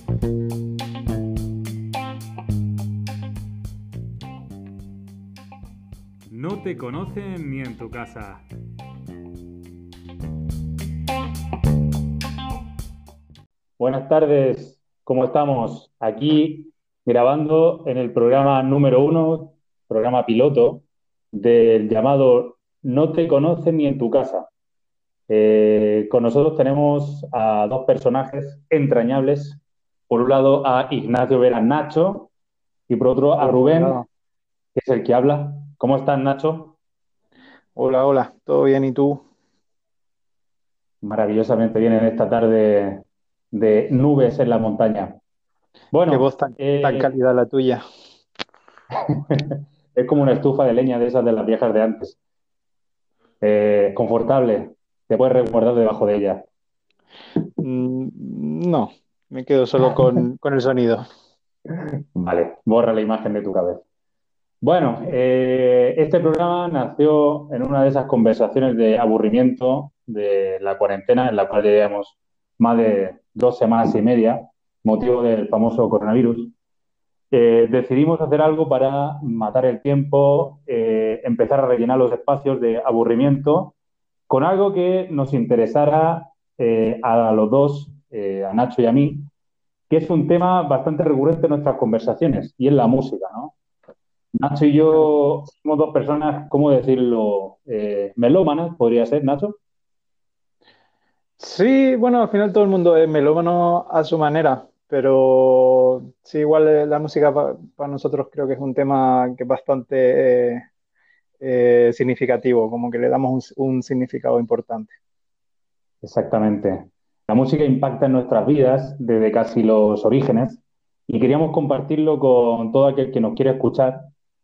No te conocen ni en tu casa. Buenas tardes, ¿cómo estamos? Aquí grabando en el programa número uno, programa piloto, del llamado No te conocen ni en tu casa. Con nosotros tenemos a dos personajes entrañables. Por un lado a Ignacio Vera Nacho y por otro a Rubén, Hola, que es el que habla. ¿Cómo estás, Nacho? hola, ¿todo bien? ¿Y tú? Maravillosamente bien en esta tarde de nubes en la montaña. Qué voz Bueno, tan cálida la tuya. es como una estufa de leña de esas de las viejas de antes. Confortable, te puedes resguardar debajo de ella. No, me quedo solo con el sonido. Vale, borra la imagen de tu cabeza. Bueno, este programa nació en una de esas conversaciones de aburrimiento de la cuarentena, en la cual llevamos más de 2 semanas y media, motivo del famoso coronavirus. Decidimos hacer algo para matar el tiempo, empezar a rellenar los espacios de aburrimiento con algo que nos interesara a los dos, a Nacho y a mí, que es un tema bastante recurrente en nuestras conversaciones, y es la música, ¿no? Nacho y yo somos dos personas, ¿cómo decirlo? Melómanas, podría ser, Nacho. Sí, bueno, al final todo el mundo es melómano a su manera, pero sí, igual la música para nosotros creo que es un tema que es bastante significativo, como que le damos un significado importante. Exactamente. La música impacta en nuestras vidas desde casi los orígenes y queríamos compartirlo con todo aquel que nos quiera escuchar.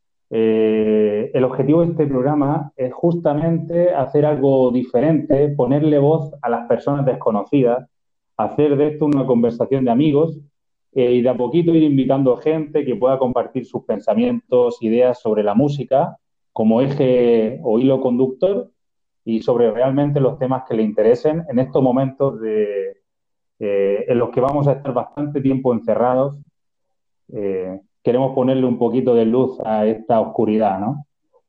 El objetivo de este programa es justamente hacer algo diferente, ponerle voz a las personas desconocidas, hacer de esto una conversación de amigos y de a poquito ir invitando gente que pueda compartir sus pensamientos, ideas sobre la música como eje o hilo conductor y sobre realmente los temas que le interesen en estos momentos en los que vamos a estar bastante tiempo encerrados. Queremos ponerle un poquito de luz a esta oscuridad, ¿no?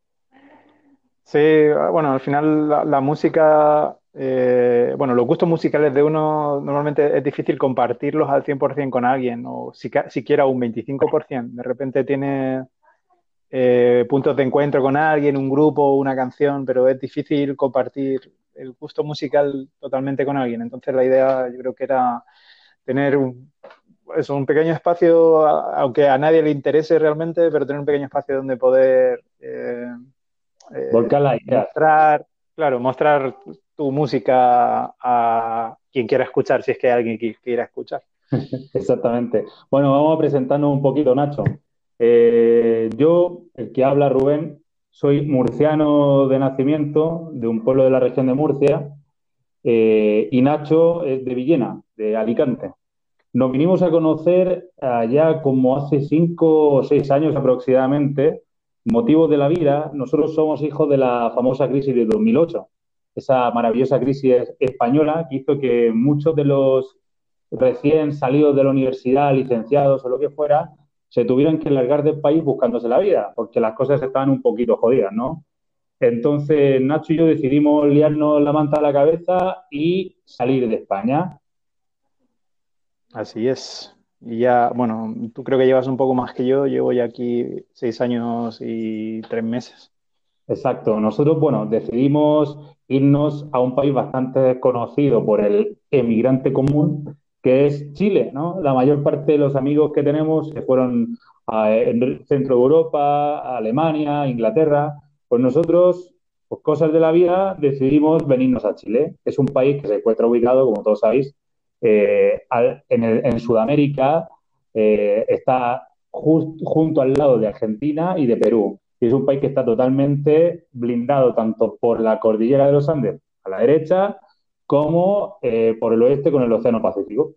Sí, bueno, al final la música, bueno, los gustos musicales de uno normalmente es difícil compartirlos al 100% con alguien, o siquiera un 25%. De repente tiene puntos de encuentro con alguien, un grupo, una canción, pero es difícil compartir el gusto musical totalmente con alguien. Entonces la idea yo creo que era tener un pequeño espacio, aunque a nadie le interese realmente, pero tener un pequeño espacio donde poder Volcar las ideas. mostrar, claro, mostrar tu música a quien quiera escuchar, si es que hay alguien que quiera escuchar. Exactamente. Bueno, vamos a presentarnos un poquito, Nacho. Yo, el que habla, Rubén, soy murciano de nacimiento, de un pueblo de la región de Murcia, y Nacho es de Villena, de Alicante. Nos vinimos a conocer allá como hace 5 o 6 años aproximadamente, motivos de la vida. Nosotros somos hijos de la famosa crisis de 2008, esa maravillosa crisis española que hizo que muchos de los recién salidos de la universidad, licenciados o lo que fuera, se tuvieran que largar del país buscándose la vida, porque las cosas estaban un poquito jodidas, ¿no? Entonces, Nacho y yo decidimos liarnos la manta a la cabeza y salir de España. Así es. Y ya, bueno, tú creo que llevas un poco más que yo llevo ya aquí 6 años y 3 meses. Exacto. Nosotros, bueno, decidimos irnos a un país bastante desconocido por el emigrante común, que es Chile, ¿no? La mayor parte de los amigos que tenemos se fueron en el centro de Europa, a Alemania, Inglaterra. Pues nosotros, por cosas de la vida, decidimos venirnos a Chile. Es un país que se encuentra ubicado, como todos sabéis, en Sudamérica, está junto al lado de Argentina y de Perú. Y es un país que está totalmente blindado tanto por la cordillera de los Andes a la derecha como por el oeste con el Océano Pacífico.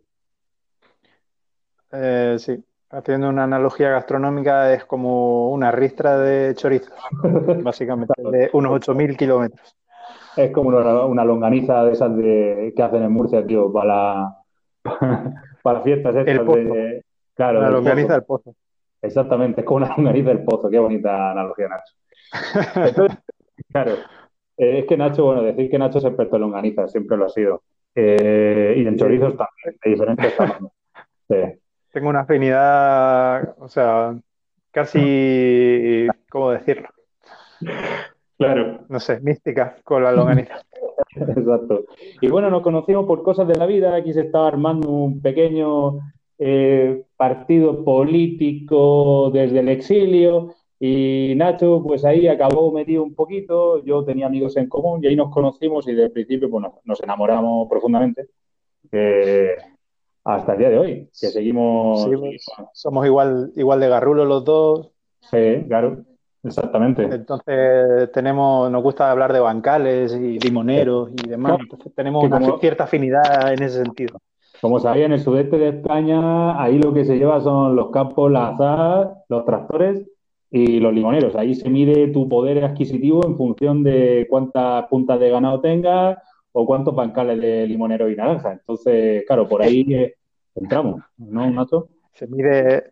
Sí, haciendo una analogía gastronómica es como una ristra de chorizos, básicamente, de unos 8.000 kilómetros. Es como una longaniza de esas que hacen en Murcia, tío, para fiestas El estas pozo, claro, la del longaniza pozo. del pozo. Exactamente, es como una longaniza del pozo. Qué bonita analogía, Nacho. Entonces, claro, es que Nacho, bueno, decir que Nacho es experto en longanizas, siempre lo ha sido. Y en chorizos Sí, también, de diferentes tamaños. Sí. tengo una afinidad, o sea, casi, ¿cómo decirlo? Claro, No sé, mística con la longaniza. exacto. Y bueno, nos conocimos por cosas de la vida. Aquí se estaba armando un pequeño partido político desde el exilio. Y Nacho, pues ahí acabó metido un poquito. Yo tenía amigos en común y ahí nos conocimos y desde el principio pues, nos enamoramos profundamente. eh, Hasta el día de hoy, que Sí, seguimos. pues, somos igual de garrulos los dos. Sí, claro, exactamente. Entonces nos gusta hablar de bancales y limoneros y demás. Claro, Entonces tenemos que una como, cierta afinidad en ese sentido. como sabía, en el sudeste de España, ahí lo que se lleva son los campos, las azadas, los tractores y los limoneros. Ahí se mide tu poder adquisitivo en función de cuántas puntas de ganado tengas o cuántos bancales de limonero y naranja. Entonces, claro, por ahí entramos, ¿no, Nacho? Se mide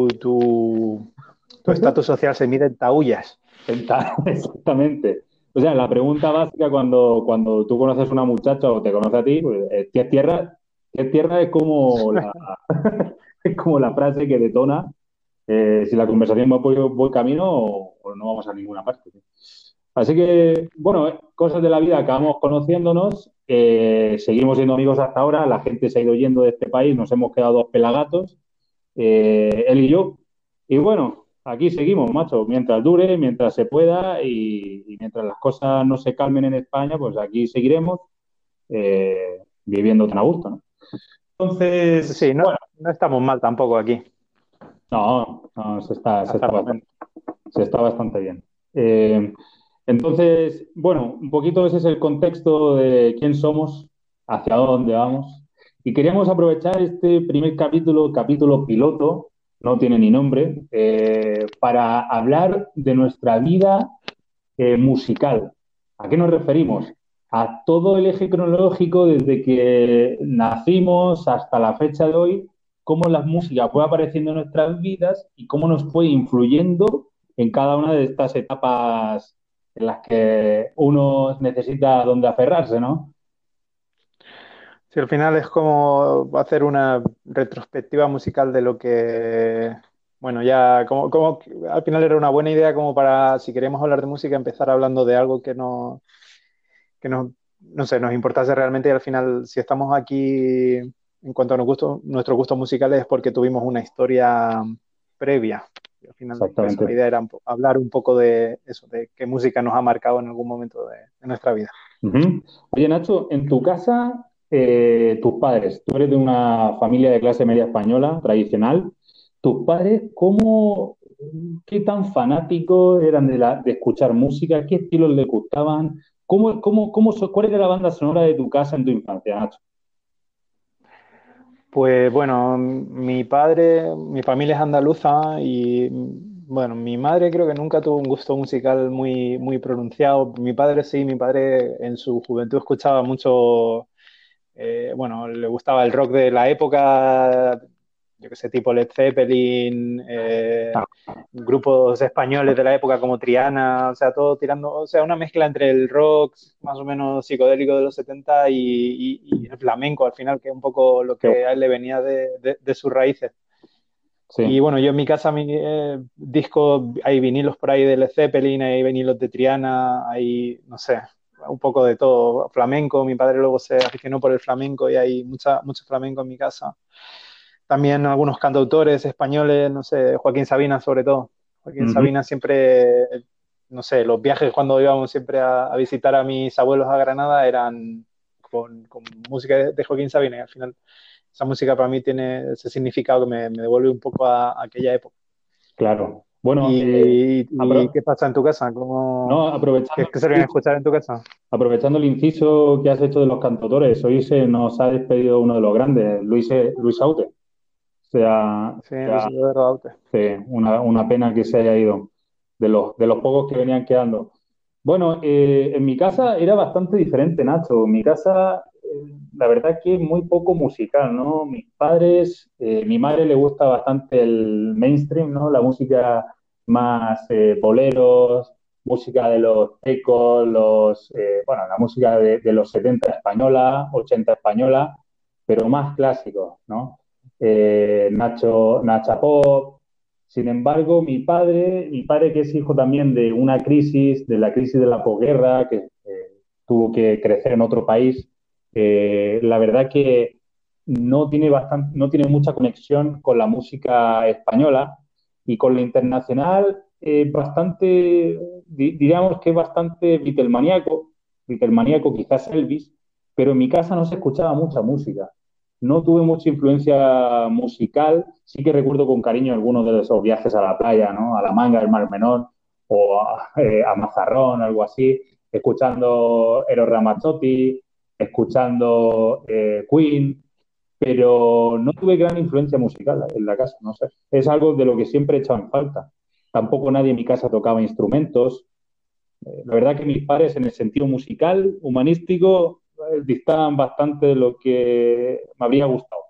tu estatus social se mide en taullas. Exactamente. O sea, la pregunta básica cuando tú conoces a una muchacha o te conoce a ti, pues, ¿qué es tierra? ¿Qué es tierra? Es como la frase que detona si la conversación va por buen camino o no vamos a ninguna parte. Así que, bueno, cosas de la vida, acabamos conociéndonos, seguimos siendo amigos hasta ahora, la gente se ha ido yendo de este país, nos hemos quedado dos pelagatos, él y yo. Y bueno, aquí seguimos, macho, mientras dure, mientras se pueda y mientras las cosas no se calmen en España, pues aquí seguiremos viviendo tan a gusto, ¿no? Entonces, Sí, no, bueno, no estamos mal tampoco aquí, no, hasta el momento. se está bastante bien. Eh, entonces, bueno, un poquito ese es el contexto de quién somos, hacia dónde vamos. Y queríamos aprovechar este primer capítulo, capítulo piloto, no tiene ni nombre, para hablar de nuestra vida musical. ¿A qué nos referimos? A todo el eje cronológico desde que nacimos hasta la fecha de hoy, cómo la música fue apareciendo en nuestras vidas y cómo nos fue influyendo en cada una de estas etapas en las que uno necesita donde aferrarse, ¿no? Sí, al final es como hacer una retrospectiva musical de lo que, bueno, ya como al final era una buena idea como para, si queremos hablar de música, empezar hablando de algo no sé, nos importase realmente y al final, si estamos aquí en cuanto a nuestros gustos musicales es porque tuvimos una historia previa. Y al final, pues eso, la Exactamente. idea era hablar un poco de eso, de qué música nos ha marcado en algún momento de nuestra vida. Ujú. Oye, Nacho, en tu casa, tus padres, tú eres de una familia de clase media española tradicional, tus padres, qué tan fanáticos eran de escuchar música? ¿Qué estilos les gustaban? ¿Cuál era la banda sonora de tu casa en tu infancia, Nacho? Pues bueno, mi familia es andaluza y bueno, mi madre creo que nunca tuvo un gusto musical muy pronunciado. Mi padre sí, mi padre en su juventud escuchaba mucho, bueno, le gustaba el rock de la época, yo que sé, tipo Led Zeppelin, Ah, grupos españoles de la época como Triana, o sea, todo tirando, o sea, una mezcla entre el rock más o menos psicodélico de los 70 y el flamenco al final, que es un poco lo qué que a bueno. él le venía de sus raíces. Y Sí, bueno, yo en mi casa, discos, hay vinilos por ahí de Led Zeppelin, hay vinilos de Triana, hay, no sé, un poco de todo. Flamenco, mi padre luego se aficionó por el flamenco y hay mucho flamenco en mi casa. También algunos cantautores españoles, no sé, Joaquín Sabina sobre todo. Joaquín ujú, Sabina siempre, no sé, los viajes cuando íbamos siempre a visitar a mis abuelos a Granada eran con música de Joaquín Sabina y al final esa música para mí tiene ese significado que me devuelve un poco a aquella época. claro. Bueno, ¿Y qué pasa en tu casa? no, ¿Qué se viene a escuchar en tu casa? aprovechando el inciso que has hecho de los cantautores, hoy se nos ha despedido uno de los grandes, Luis Aute. O sea, Sí, Luis Eduardo Aute. una pena que se haya ido, de los pocos que venían quedando. Bueno, en mi casa era bastante diferente, Nacho. En mi casa la verdad que muy poco musical, ¿no? Mis padres, mi madre le gusta bastante el mainstream, ¿no? La música más boleros, música de los tecos, bueno, la música de los 70 española, 80 española, pero más clásicos, ¿no? Nacha Pop. Sin embargo, mi padre que es hijo también de una crisis, de la crisis de la posguerra, que tuvo que crecer en otro país, la verdad que no tiene mucha conexión con la música española y con la internacional, diríamos que es bastante Beatlemaníaco, quizás Elvis, pero en mi casa no se escuchaba mucha música. No tuve mucha influencia musical, sí que recuerdo con cariño algunos de esos viajes a la playa, ¿no? A La Manga, el Mar Menor, o a Mazarrón, algo así, escuchando Eros Ramazzotti, escuchando Queen, pero no tuve gran influencia musical en la casa, no sé. Es algo de lo que siempre he echado en falta. Tampoco nadie en mi casa tocaba instrumentos. La verdad que mis padres en el sentido musical, humanístico, distaban bastante de lo que me habría gustado.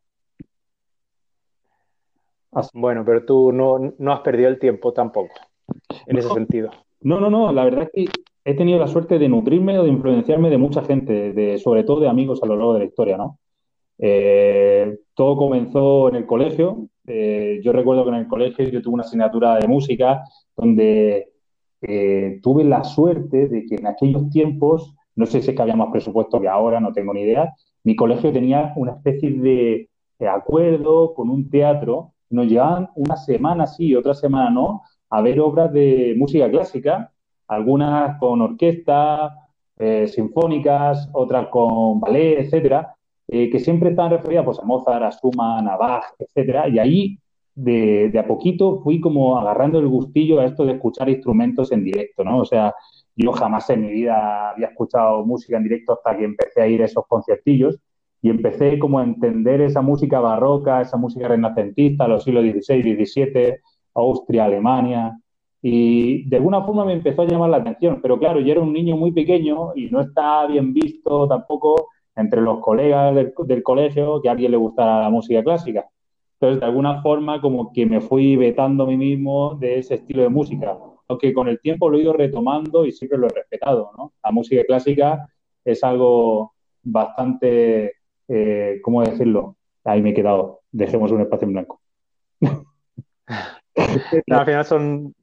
Así. Bueno, pero tú no has perdido el tiempo tampoco, en ese No, sentido. no, la verdad es que he tenido la suerte de nutrirme o de influenciarme de mucha gente, sobre todo de amigos a lo largo de la historia, ¿no? Todo comenzó en el colegio. Yo recuerdo que en el colegio yo tuve una asignatura de música donde tuve la suerte de que en aquellos tiempos, no sé si es que había más presupuesto que ahora, no tengo ni idea, mi colegio tenía una especie de acuerdo con un teatro. Nos llevaban una semana sí y otra semana no a ver obras de música clásica, algunas con orquesta, sinfónicas, otras con ballet, etcétera, que siempre estaban referidas pues, a Mozart, a Schumann, a Bach, etcétera, y ahí de a poquito fui como agarrando el gustillo a esto de escuchar instrumentos en directo, ¿no? O sea, yo jamás en mi vida había escuchado música en directo hasta que empecé a ir a esos conciertillos y empecé como a entender esa música barroca, esa música renacentista, los siglos XVI, XVII, Austria, Alemania, y de alguna forma me empezó a llamar la atención, pero claro, yo era un niño muy pequeño y no estaba bien visto tampoco entre los colegas del colegio que a alguien le gustara la música clásica. Entonces, de alguna forma, como que me fui vetando a mí mismo de ese estilo de música, aunque con el tiempo lo he ido retomando y siempre lo he respetado, ¿no? La música clásica es algo bastante, ¿cómo decirlo? Ahí me he quedado, dejemos un espacio en blanco. No, al final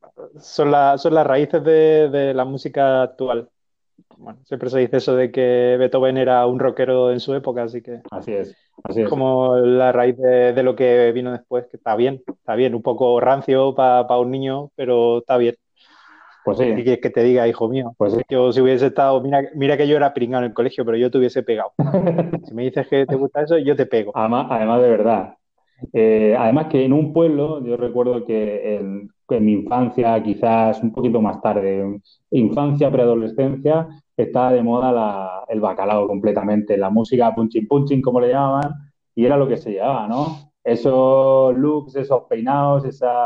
son las raíces de la música actual. Bueno, siempre se dice eso de que Beethoven era un rockero en su época, así que Así es, así es es. como la raíz de lo que vino después, que está bien, un poco rancio para un niño, pero está bien. Pues ¿Qué sí, quieres que te diga, hijo mío? pues sí. Yo si hubiese estado, mira que yo era pringado en el colegio, pero yo te hubiese pegado. Si me dices que te gusta eso, yo te pego. Además de verdad. Además que en un pueblo, yo recuerdo que en mi infancia, quizás un poquito más tarde, infancia, preadolescencia, estaba de moda el bacalao completamente, la música punchin punchin, como le llamaban, y era lo que se llevaba, ¿no? Esos looks, esos peinados,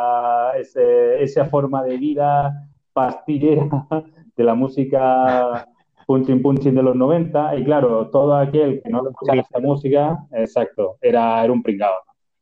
esa forma de vida pastillera de la música punchin punchin de los 90 y claro, todo aquel que no escuchara esta Cenicero. música, exacto, era un pringao.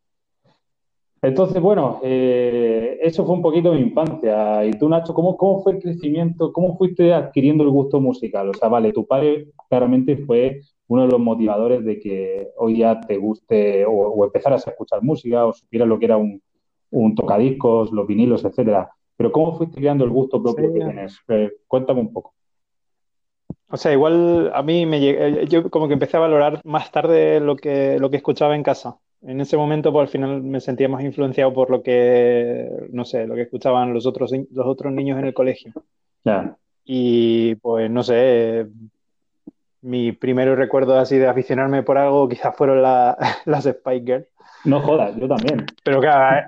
Entonces, bueno, eso fue un poquito mi infancia. Y tú, Nacho, ¿cómo fue el crecimiento? ¿Cómo fuiste adquiriendo el gusto musical? O sea, vale, tu padre claramente fue uno de los motivadores de que hoy ya te guste o empezaras a escuchar música o supieras lo que era un tocadiscos, los vinilos, etcétera. Pero ¿cómo fuiste creando el gusto Sí. propio que tienes? Cuéntame un poco. O sea, igual a mí yo como que empecé a valorar más tarde lo que escuchaba en casa. En ese momento, pues al final me sentía más influenciado por lo que, no sé, lo que escuchaban los otros niños en el colegio. Ya. Y pues no sé, mis primeros recuerdos así de aficionarme por algo quizás fueron las Spice Girls. No jodas, yo también. Pero claro,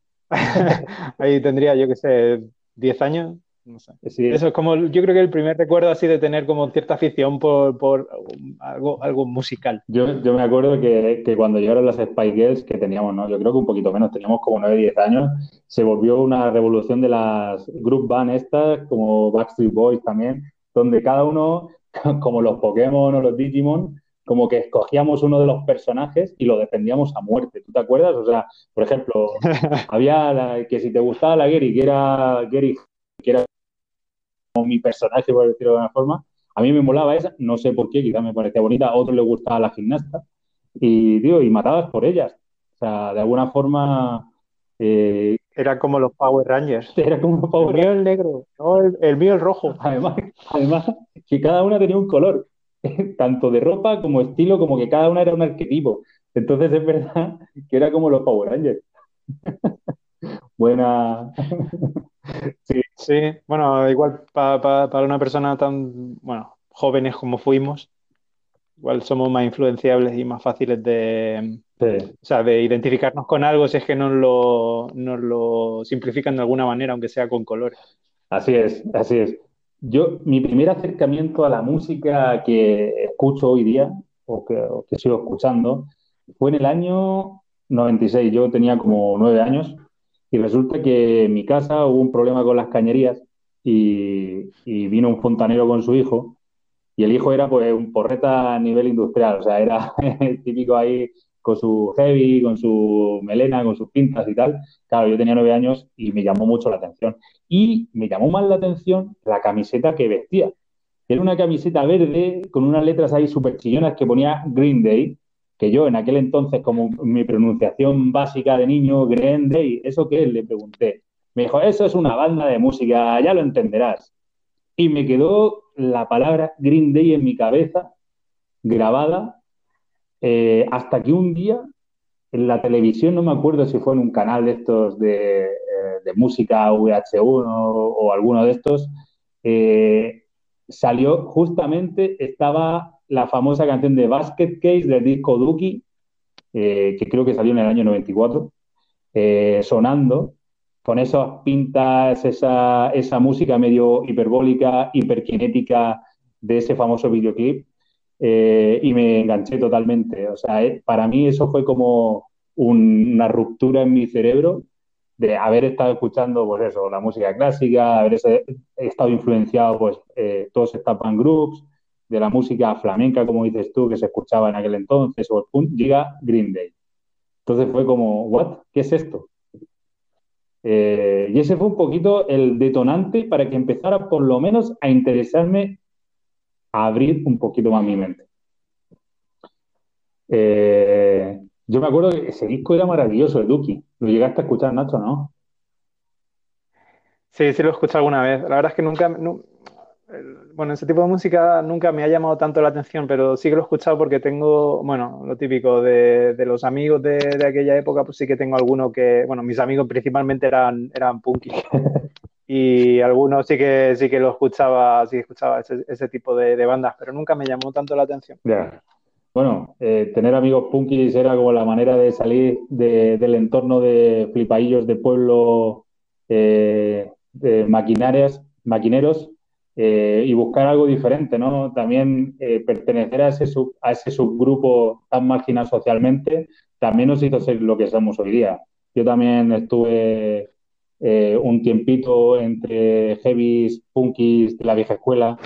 ahí tendría, yo qué sé, 10 años, no sé. Sí, Eso es como, yo creo que el primer recuerdo así de tener como cierta afición por algo musical. yo me acuerdo que cuando llegaron las Spice Girls, que teníamos, ¿no? Yo creo que un poquito menos, teníamos como 9 10 años, se volvió una revolución de las group band estas, como Backstreet Boys también, donde cada uno, como los Pokémon o los Digimon, como que escogíamos uno de los personajes y lo defendíamos a muerte. ¿Tú te acuerdas? O sea, por ejemplo, había que si te gustaba la Gary, que era como mi personaje, por decirlo de alguna forma, a mí me molaba esa, no sé por qué, quizás me parecía bonita, a otros les gustaba la gimnasta, y, tío, y matabas por ellas. O sea, de alguna forma eh, Era como los Power Rangers. era como un El Power mío es el negro, no, el mío es el rojo. además, que cada una tenía un color, tanto de ropa como estilo, como que cada una era un arquetipo. Entonces es verdad que era como los Power Rangers. Buena. Sí, Sí, bueno, igual para una persona tan, bueno, jóvenes como fuimos, igual somos más influenciables y más fáciles de, sí. o sea, de identificarnos con algo si es que nos lo simplifican de alguna manera, aunque sea con colores. Así es, así es. Mi primer acercamiento a la música que escucho hoy día, o que sigo escuchando, fue en el año 96. Yo tenía como 9 años y resulta que en mi casa hubo un problema con las cañerías y vino un fontanero con su hijo y el hijo era pues un porreta a nivel industrial, o sea, era el típico ahí con su heavy, con su melena, con sus pintas y tal. Claro, yo tenía 9 años y me llamó mucho la atención. Y me llamó más la atención la camiseta que vestía. Era una camiseta verde con unas letras ahí súper chillonas que ponía Green Day, que yo en aquel entonces, como mi pronunciación básica de niño, Green Day, ¿eso qué es? Le pregunté. Me dijo, eso es una banda de música, ya lo entenderás. Y me quedó la palabra Green Day en mi cabeza, grabada, hasta que un día en la televisión, no me acuerdo si fue en un canal de estos de música VH1 o alguno de estos, eh, salió justamente, estaba la famosa canción de Basket Case del disco Dookie, que creo que salió en el año 94, sonando con esas pintas, esa música medio hiperbólica, hiperkinética de ese famoso videoclip, y me enganché totalmente. O sea, para mí eso fue como una ruptura en mi cerebro de haber estado escuchando, pues eso, la música clásica, estado influenciado, pues, todos estos band groups, de la música flamenca, como dices tú, que se escuchaba en aquel entonces, o el punk, llega Green Day. Entonces fue como, ¿what? ¿Qué es esto? Y ese fue un poquito el detonante para que empezara por lo menos a interesarme, a abrir un poquito más mi mente. Yo me acuerdo que ese disco era maravilloso, el Duki. Lo llegaste a escuchar, Nacho, ¿no? Sí, sí lo he escuchado alguna vez. La verdad es que nunca, bueno, ese tipo de música nunca me ha llamado tanto la atención, pero sí que lo he escuchado porque tengo, bueno, lo típico de los amigos de aquella época, pues sí que tengo algunos que, bueno, mis amigos principalmente eran punkis y algunos sí que lo escuchaba, sí que escuchaba ese tipo de bandas, pero nunca me llamó tanto la atención. Ya. Bueno, tener amigos punkis era como la manera de salir del entorno de flipaillos de pueblo, de maquineros, y buscar algo diferente, ¿no? También pertenecer a ese subgrupo tan marginal socialmente también nos hizo ser lo que somos hoy día. Yo también estuve un tiempito entre heavies, punkis de la vieja escuela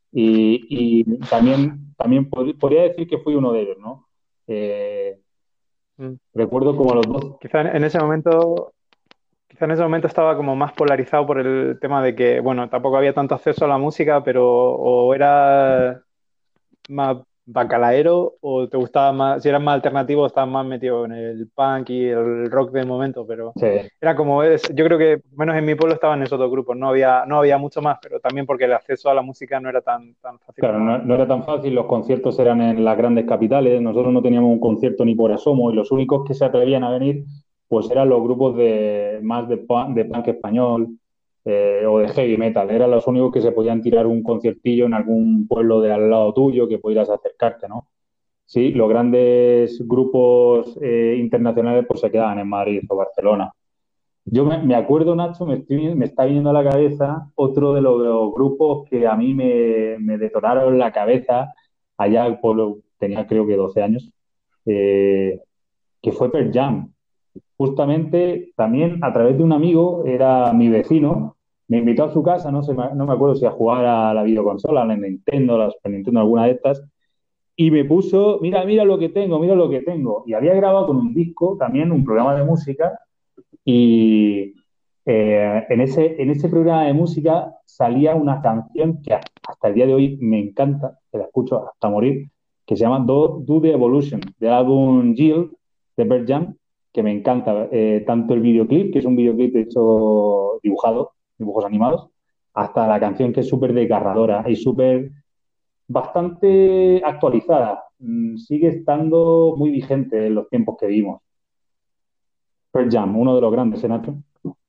y también podría decir que fui uno de ellos, ¿no? Eh, Mm. recuerdo como a los dos. Quizá en ese momento Quizá en ese momento estaba como más polarizado por el tema de que, bueno, tampoco había tanto acceso a la música, pero o era más bacalaero o te gustaba más, si eras más alternativo, estabas más metido en el punk y el rock del momento, pero Sí, era como, yo creo que menos en mi pueblo estaban esos dos grupos, no había mucho más, pero también porque el acceso a la música no era tan fácil claro, como no, ahora. no era tan fácil, los conciertos eran en las grandes capitales, nosotros no teníamos un concierto ni por asomo y los únicos que se atrevían a venir pues eran los grupos más de punk español, o de heavy metal, eran los únicos que se podían tirar un conciertillo en algún pueblo de al lado tuyo que pudieras acercarte, ¿no? Sí, los grandes grupos internacionales pues se quedaban en Madrid o Barcelona. Yo me acuerdo, Nacho, me está viniendo a la cabeza otro de los grupos que a mí me detonaron la cabeza allá, tenía creo que 12 años, eh, que fue Pearl Jam. Justamente también a través de un amigo, era mi vecino, me invitó a su casa, no me acuerdo si a jugar a la videoconsola, a la Nintendo, a la Super Nintendo, alguna de estas, y me puso, mira, mira lo que tengo, mira lo que tengo. Y había grabado con un disco, también un programa de música, y en ese programa de música salía una canción que hasta el día de hoy me encanta, que la escucho hasta morir, que se llama Do the Evolution, del álbum Jill de Pearl Jam, que me encanta. Tanto el videoclip, que es un videoclip hecho dibujado, dibujos animados, hasta la canción que es súper desgarradora y súper bastante actualizada. Sigue estando muy vigente en los tiempos que vivimos. Pearl Jam, uno de los grandes, ¿eh, Nacho?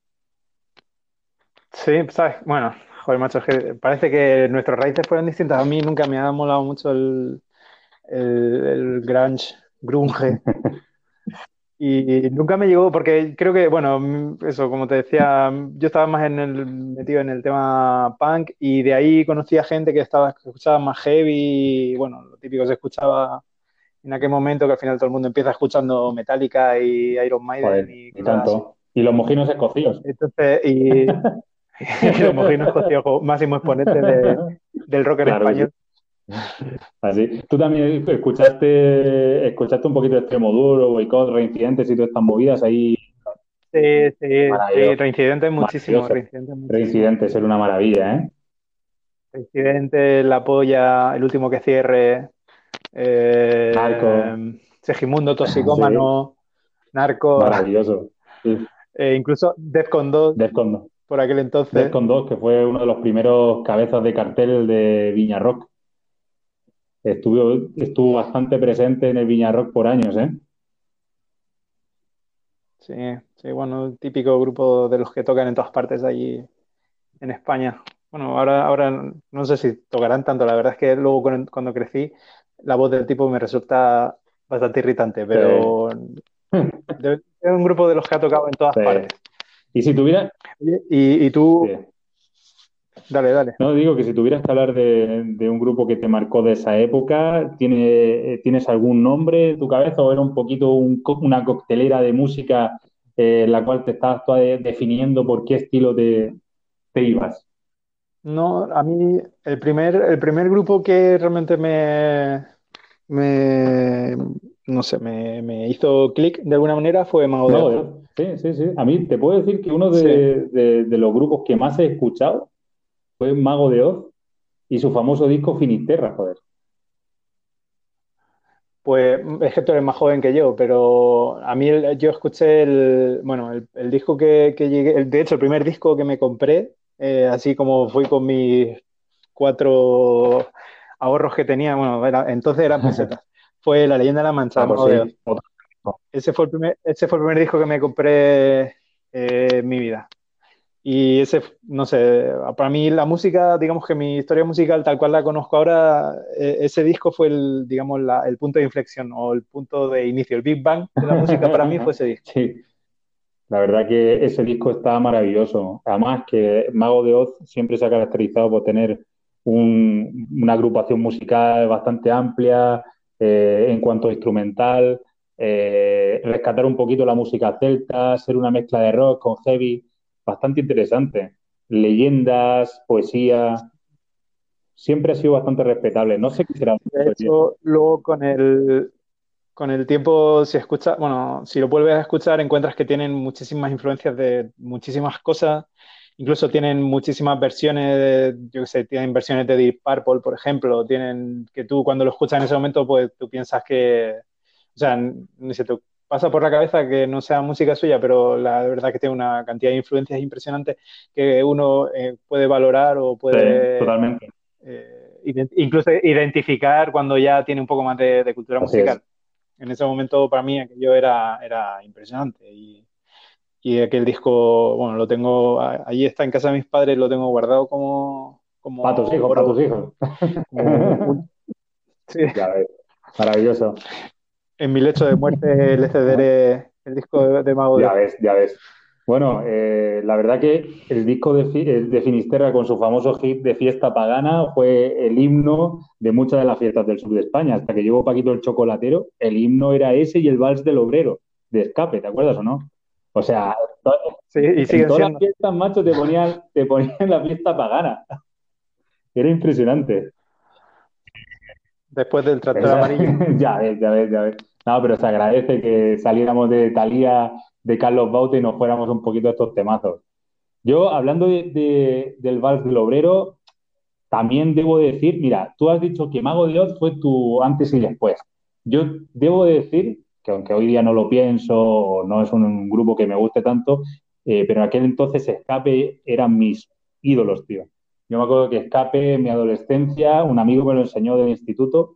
Sí, sabes, bueno, joder, macho, es que parece que nuestras raíces fueron distintas. A mí nunca me ha molado mucho el grunge, y nunca me llegó, porque creo que, bueno, eso, como te decía, yo estaba más metido en el tema punk, y de ahí conocí a gente que escuchaba más heavy, y bueno, lo típico se escuchaba en aquel momento, que al final todo el mundo empieza escuchando Metallica y Iron Maiden Joder, y y cosas así. tanto. Y los mojinos escocíos. Entonces, y los Mojinos Costío, máximo exponente del rock en Claro que sí. español. Así. Tú también escuchaste un poquito de Extremo Duro, Boicot, Reincidentes y todas estas movidas ahí. Sí, sí, sí, Maravilloso. Reincidente muchísimo, Maravilloso. Reincidente muchísimo. Reincidentes era una maravilla, ¿eh? Reincidente, La Polla, El último que cierre, Narco. Segimundo Sí, Toxicómano, Narco, maravilloso. Sí. incluso Defcon 2 Defcon 2. por aquel entonces. Defcon 2, que fue uno de los primeros cabezas de cartel de Viña Rock. Estuvo bastante presente en el Viña Rock por años, ¿eh? Sí, sí, bueno, típico grupo de los que tocan en todas partes allí en España. Bueno, ahora no sé si tocarán tanto, la verdad es que luego cuando crecí la voz del tipo me resulta bastante irritante, Sí. pero es un grupo de los que ha tocado en todas Sí. partes. Y si tuvieras, Oye, y tú, sí. dale, dale. No, digo que si tuvieras que hablar de un grupo que te marcó de esa época, ¿tienes algún nombre en tu cabeza o era un poquito una coctelera de música en la cual te estabas tú definiendo por qué estilo te ibas? No, a mí el primer grupo que realmente me, no sé, me hizo clic de alguna manera fue Mago de Mago Oz. de Oz. Sí, sí, sí. A mí te puedo decir que uno Sí, de los grupos que más he escuchado fue Mago de Oz y su famoso disco Finisterra, joder. pues es que tú eres más joven que yo, pero a mí yo escuché bueno, el disco que llegué, de hecho el primer disco que me compré, así como fui con mis 4 ahorros que tenía, bueno, entonces eran pesetas, fue La Leyenda de la Mancha de Ah, pues Mago de Oz. sí. Otro. Ese fue el primer disco que me compré en mi vida. Y ese, no sé, para mí la música, digamos que mi historia musical tal cual la conozco ahora, ese disco fue digamos, el punto de inflexión o el punto de inicio, el Big Bang de la música para mí fue ese disco. Sí, la verdad que ese disco está maravilloso. Además que Mago de Oz siempre se ha caracterizado por tener una agrupación musical bastante amplia en cuanto a instrumental, rescatar un poquito la música celta, ser una mezcla de rock con heavy, bastante interesante. Leyendas, poesía, siempre ha sido bastante respetable. No sé qué será. De hecho, luego con el tiempo, si escuchas, bueno, si lo vuelves a escuchar, encuentras que tienen muchísimas influencias de muchísimas cosas. Incluso tienen muchísimas versiones, yo qué sé, tienen versiones de Deep Purple, por ejemplo. Tienen que tú cuando lo escuchas en ese momento, pues tú piensas que, o sea, ni se te pasa por la cabeza que no sea música suya, pero la verdad que tiene una cantidad de influencias impresionantes que uno puede valorar o Sí, puede totalmente. incluso identificar cuando ya tiene un poco más de cultura Así es. musical. En ese momento para mí aquello era impresionante y aquel disco, bueno, lo tengo, allí está en casa de mis padres, lo tengo guardado Para tus como hijos, para tus oro, hijos. como sí, Ya ves, maravilloso. en mi lecho de muerte le cederé el disco de Mago de Ya Oz. ves, ya ves. Bueno, la verdad que el disco de Finisterra con su famoso hit de Fiesta Pagana fue el himno de muchas de las fiestas del sur de España. Hasta que llegó Paquito el Chocolatero, el himno era ese y el Vals del Obrero de Escape, ¿te acuerdas o no? O sea, Sí, y en siguen todas las siendo. fiestas, macho, te ponían la fiesta pagana. Era impresionante. Después del tractor amarillo. Ya ves, ya ves, ya ves. No, pero se agradece que saliéramos de Thalía, de Carlos Baute y nos fuéramos un poquito a estos temazos. Yo, hablando del Vals del Obrero, también debo decir, mira, tú has dicho que Mago de Oz fue tu antes y después. Yo debo decir que aunque hoy día no lo pienso, o no es un grupo que me guste tanto, pero en aquel entonces Escape eran mis ídolos, tío. Yo me acuerdo que Escape en mi adolescencia, un amigo me lo enseñó del instituto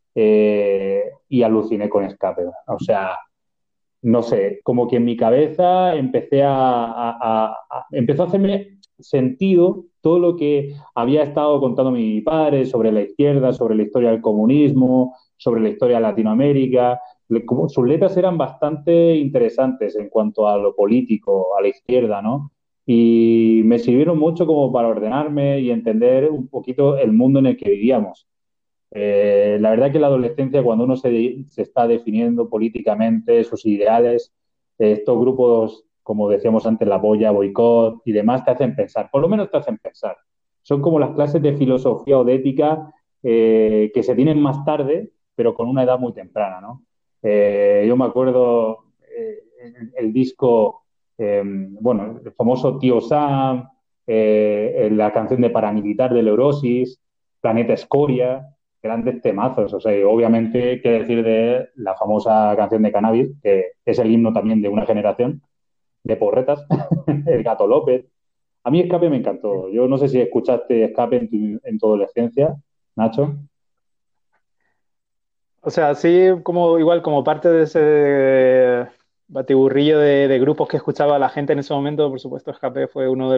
y aluciné con Escape. O sea, no sé, como que en mi cabeza empezó a hacerme sentido todo lo que había estado contando mi padre sobre la izquierda, sobre la historia del comunismo, sobre la historia de Latinoamérica. Sus letras eran bastante interesantes en cuanto a lo político, a la izquierda, ¿no? Y me sirvieron mucho como para ordenarme y entender un poquito el mundo en el que vivíamos. La verdad que la adolescencia, cuando uno se está definiendo políticamente sus ideales, estos grupos, como decíamos antes, la boya, boicot y demás, te hacen pensar, por lo menos te hacen pensar. Son como las clases de filosofía o de ética que se tienen más tarde, pero con una edad muy temprana, ¿no? Yo me acuerdo el disco, bueno, el famoso Tío Sam, la canción de Paramilitar de Neurosis, Planeta Escoria, grandes temazos. O sea, y obviamente, qué decir de la famosa canción de Cannabis, que es el himno también de una generación de porretas, El Gato López. A mí Escape me encantó. Yo no sé si escuchaste Escape en tu adolescencia, Nacho. O sea, sí, como igual como parte de ese batiburrillo de grupos que escuchaba la gente en ese momento, por supuesto, Escape fue uno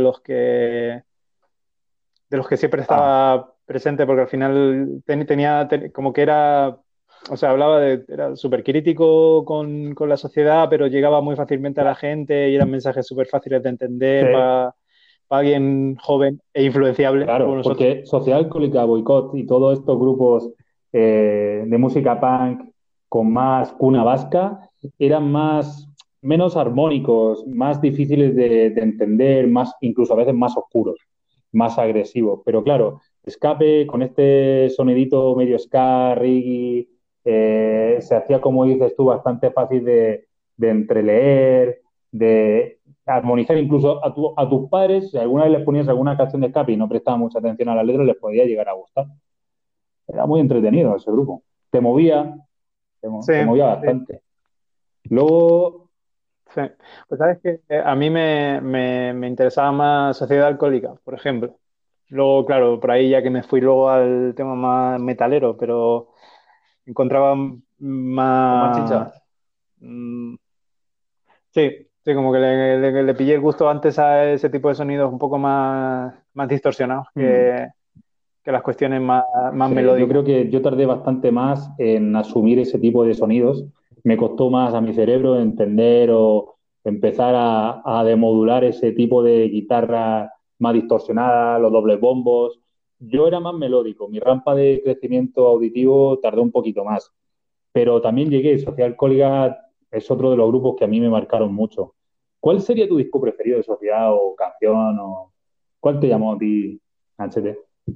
de los que siempre Ah, estaba presente, porque al final como que era, o sea, era súper crítico con la sociedad, pero llegaba muy fácilmente a la gente y eran mensajes súper fáciles de sí, entender para alguien joven e influenciable como claro, nosotros. porque Sociedad Alcohólica, Boicot y todos estos grupos de música punk con más cuna vasca eran menos armónicos, más difíciles de entender, más, incluso a veces más oscuros, más agresivos. Pero claro, Escape con este sonidito medio ska, reggae, se hacía, como dices tú, bastante fácil de entreleer, de armonizar incluso a tus padres, si alguna vez les ponías alguna canción de Escape y no prestaban mucha atención a la letra, les podía llegar a gustar. Era muy entretenido ese grupo. Te movía, Sí, te movía sí. bastante. Luego, Sí. Pues sabes que a mí me interesaba más Sociedad Alcohólica, por ejemplo. Luego, claro, por ahí ya que me fui luego al tema más metalero, pero encontraba con más más... chicha. mm, sí, sí, como que le pillé el gusto antes a ese tipo de sonidos un poco más distorsionados Hmm. que las cuestiones más Sí, yo melódicas. creo que yo tardé bastante más en asumir ese tipo de sonidos. Me costó más a mi cerebro entender o empezar a demodular ese tipo de guitarra más distorsionada, los dobles bombos. Yo era más melódico. Mi rampa de crecimiento auditivo tardó un poquito más. Pero también llegué. Sociedad Alcohólica es otro de los grupos que a mí me marcaron mucho. ¿Cuál sería tu disco preferido de Sociedad o canción? O ¿cuál te llamó a ti, HT?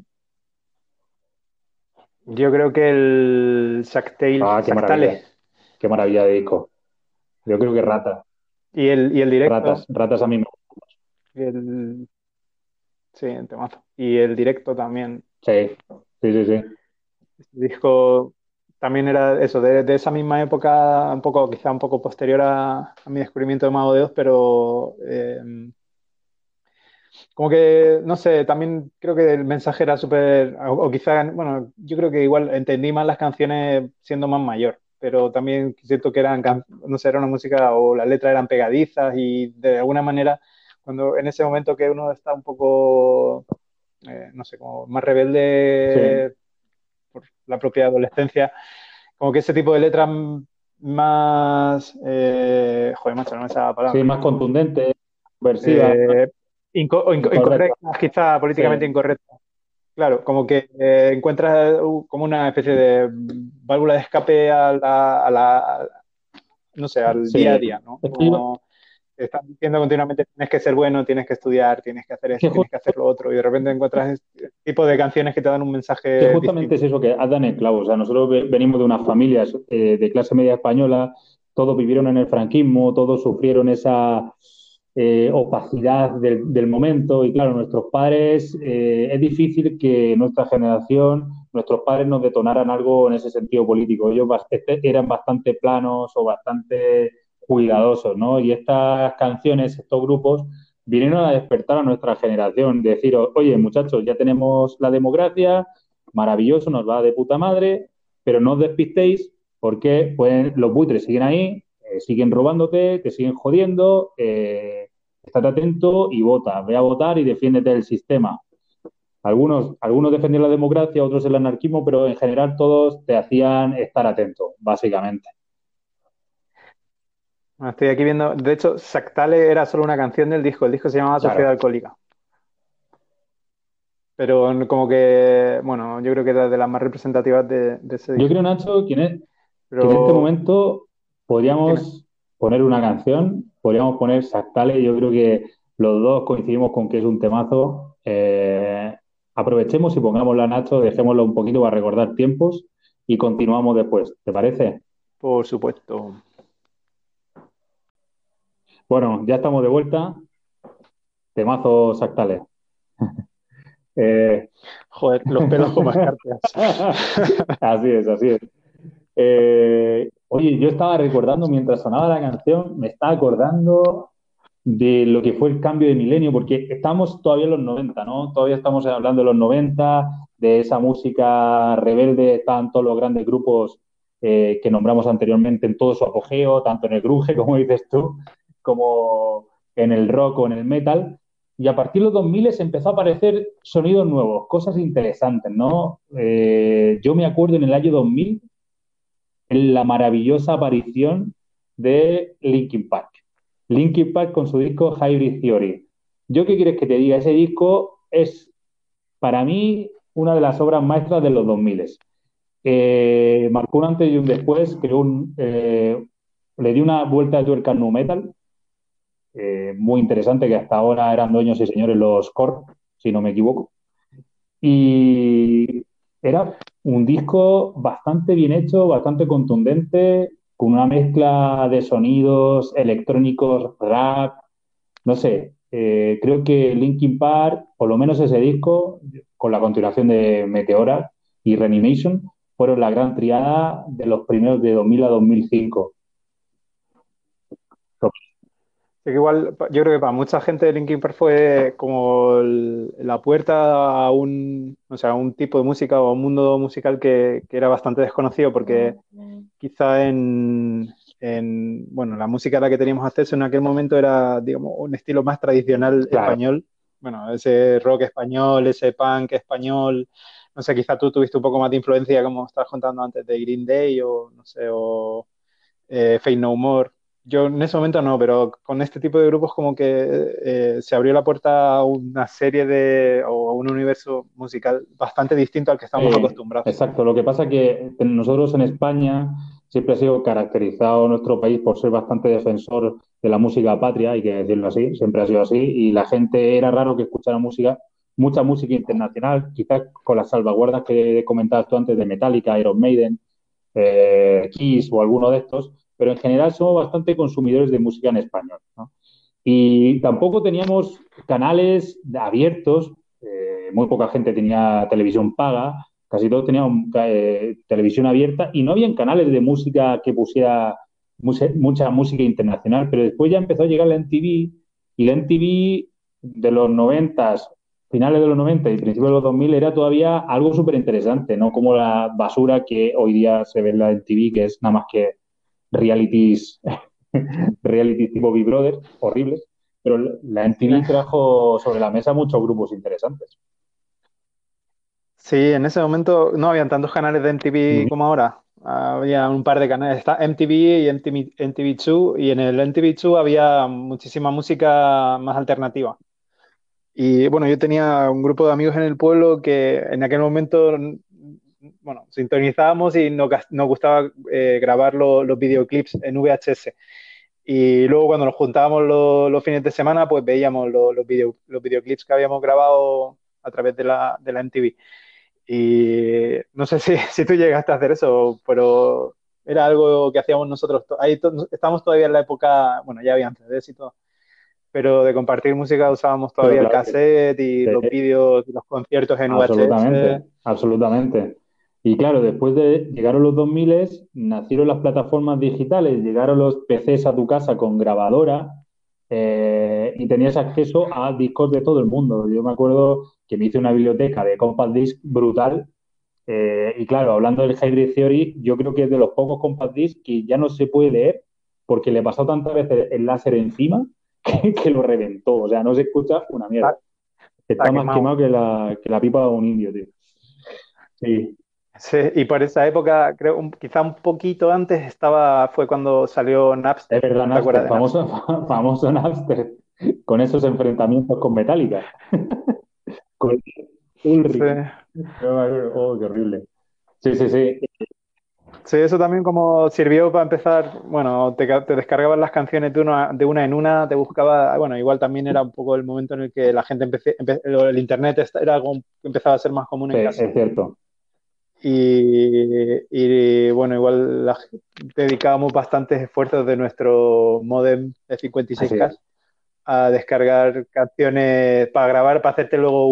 Yo creo que el Ah, Sactale qué maravilla de disco. Yo creo que y el directo. ratas a mí me El, Sí, un temazo. Y el directo también. sí, sí, sí, sí. Este disco también era eso, de esa misma época, un poco, quizá un poco posterior a mi descubrimiento de Mago de Oz, pero como que, no sé, también creo que el mensaje era súper, o quizá, bueno, yo creo que igual entendí más las canciones siendo más mayor, pero también siento que no sé, era una música o las letras eran pegadizas y de alguna manera, cuando en ese momento que uno está un poco no sé, como más Sí, rebelde por la propia adolescencia, como que ese tipo de letras más, joder, macho, no me sale la sí, palabra, más contundente, versiva, eh, incorrecta. incorrectas, quizá Sí, políticamente incorrectas. Claro, como que encuentras como una especie de válvula de escape no sé, al día a sí. día, ¿no? Es que yo, Como, te están diciendo continuamente tienes que ser bueno, tienes que estudiar, tienes que hacer Es que, esto, tienes que hacer lo otro, y de repente encuentras este tipo de canciones que te dan un que mensaje justamente es distinto. eso, que has dado en el clavo. O sea, nosotros venimos de unas familias de clase media española, todos vivieron en el franquismo, todos sufrieron esa opacidad del momento y claro, nuestros padres, es difícil que nuestra generación, nuestros padres nos detonaran algo en ese sentido político. Ellos eran bastante planos o bastante cuidadosos, ¿no? Y estas canciones, estos grupos, vinieron a despertar a nuestra generación, decir, oye, muchachos, ya tenemos la democracia, maravilloso, nos va de puta madre, pero no os despistéis porque los buitres siguen ahí, siguen robándote, te siguen jodiendo, estate atento y vota, ve a votar y defiéndete del sistema. Algunos defendían la democracia, otros el anarquismo, pero en general todos te hacían estar atento, básicamente. Bueno, estoy aquí viendo, de hecho, Sactale era solo una canción del disco, el disco se llamaba Sociedad Claro. Alcohólica. Pero como que, bueno, yo creo que era de las más representativas de ese Yo creo, disco. Nacho, que en este Pero, momento dime. podríamos poner una canción, podríamos poner Sactale, yo creo que los dos coincidimos con que es un temazo. Aprovechemos y pongámosla, Nacho, dejémoslo un poquito para recordar tiempos y continuamos después, ¿te parece? Por supuesto. Bueno, ya estamos de vuelta, temazo Sactale. Eh, Joder, los pelos como escarpias. así es, así es. Oye, yo estaba recordando mientras sonaba la canción, me estaba acordando de lo que fue el cambio de milenio, porque estamos todavía en los 90, ¿no? Todavía estamos hablando de los 90, de esa música rebelde, estaban todos los grandes grupos que nombramos anteriormente en todo su apogeo, tanto en el grunge, como dices tú, como en el rock o en el metal. Y a partir de los 2000 empezó a aparecer sonidos nuevos, cosas interesantes, ¿no? Yo me acuerdo en el año 2000 en la maravillosa aparición de Linkin Park. Linkin Park con su disco Hybrid Theory. ¿Yo qué quieres que te diga? Ese disco es, para mí, una de las obras maestras de los 2000. Marcó un antes y un después, le dio una vuelta de tuerca al nu metal, muy interesante, que hasta ahora eran dueños y señores los Korn, si no me equivoco. Y era un disco bastante bien hecho, bastante contundente, con una mezcla de sonidos electrónicos, rap, no sé. Creo que Linkin Park, por lo menos ese disco, con la continuación de Meteora y Reanimation, fueron la gran triada de los primeros de 2000 a 2005. Sí, que igual, yo creo que para mucha gente Linkin Park fue como la puerta a un, o sea, a un tipo de música o a un mundo musical que era bastante desconocido porque quizá bueno, la música a la que teníamos acceso en aquel momento era, digamos, un estilo más tradicional Claro. español. Bueno, ese rock español, ese punk español, no sé, quizá tú tuviste un poco más de influencia, como estabas contando antes, de Green Day o, no sé, o Faith No More. Yo en ese momento no, pero con este tipo de grupos como que se abrió la puerta a una serie o a un universo musical bastante distinto al que estamos acostumbrados. Exacto. Lo que pasa es que nosotros en España siempre ha sido caracterizado nuestro país por ser bastante defensor de la música patria, hay que decirlo así, siempre ha sido así, y la gente era raro que escuchara mucha música internacional, quizás con las salvaguardas que comentabas tú antes de Metallica, Iron Maiden, Kiss o alguno de estos, pero en general somos bastante consumidores de música en español, ¿no? Y tampoco teníamos canales abiertos, muy poca gente tenía televisión paga, casi todos tenían televisión abierta y no habían canales de música que pusiera mucha música internacional, pero después ya empezó a llegar la MTV y la MTV de los 90, finales de los 90 y principios de los 2000 era todavía algo súper interesante, no como la basura que hoy día se ve en la MTV, que es nada más que realities, realities tipo Big Brother, horribles, pero la MTV trajo sobre la mesa muchos grupos interesantes. Sí, en ese momento no habían tantos canales de MTV Uh-huh. como ahora. Había un par de canales. Está MTV y MTV2 y en el MTV2 había muchísima música más alternativa. Y bueno, yo tenía un grupo de amigos en el pueblo que en aquel momento, bueno, sintonizábamos y nos gustaba grabar los videoclips en VHS. Y luego cuando nos juntábamos los fines de semana, pues veíamos los videoclips que habíamos grabado a través de la MTV. Y no sé si tú llegaste a hacer eso, pero era algo que hacíamos nosotros. Estamos todavía en la época, bueno, ya había CDs y todo, pero de compartir música usábamos Pero todavía el claro que cassette y los sí. vídeos y los conciertos en Absolutamente, VHS. absolutamente. Y claro, después de llegaron los 2000, nacieron las plataformas digitales, llegaron los PCs a tu casa con grabadora y tenías acceso a discos de todo el mundo. Yo me acuerdo que me hice una biblioteca de compact disc brutal y claro, hablando del Hybrid Theory, yo creo que es de los pocos compact disc que ya no se puede leer porque le pasó tantas veces el láser encima que lo reventó. O sea, no se escucha una mierda. Está, Está está más quemado. quemado que la pipa de un indio, tío. Sí, Sí, y por esa época, creo, quizá un poquito antes, fue cuando salió es Napster. verdad, ¿Te acuerdas Napster, de Napster? famoso Napster, con esos enfrentamientos con Metallica, con Sí. Ulrich. Oh, qué horrible. Sí, sí, sí. Sí, eso también como sirvió para empezar, bueno, te descargabas las canciones de una en una, te buscaba, bueno, igual también era un poco el momento en el que la gente el internet era algo que empezaba a ser más común Sí, en casa. es cierto. Bueno, igual dedicábamos bastantes esfuerzos de nuestro modem de Así 56K es. a descargar canciones para grabar, para hacerte luego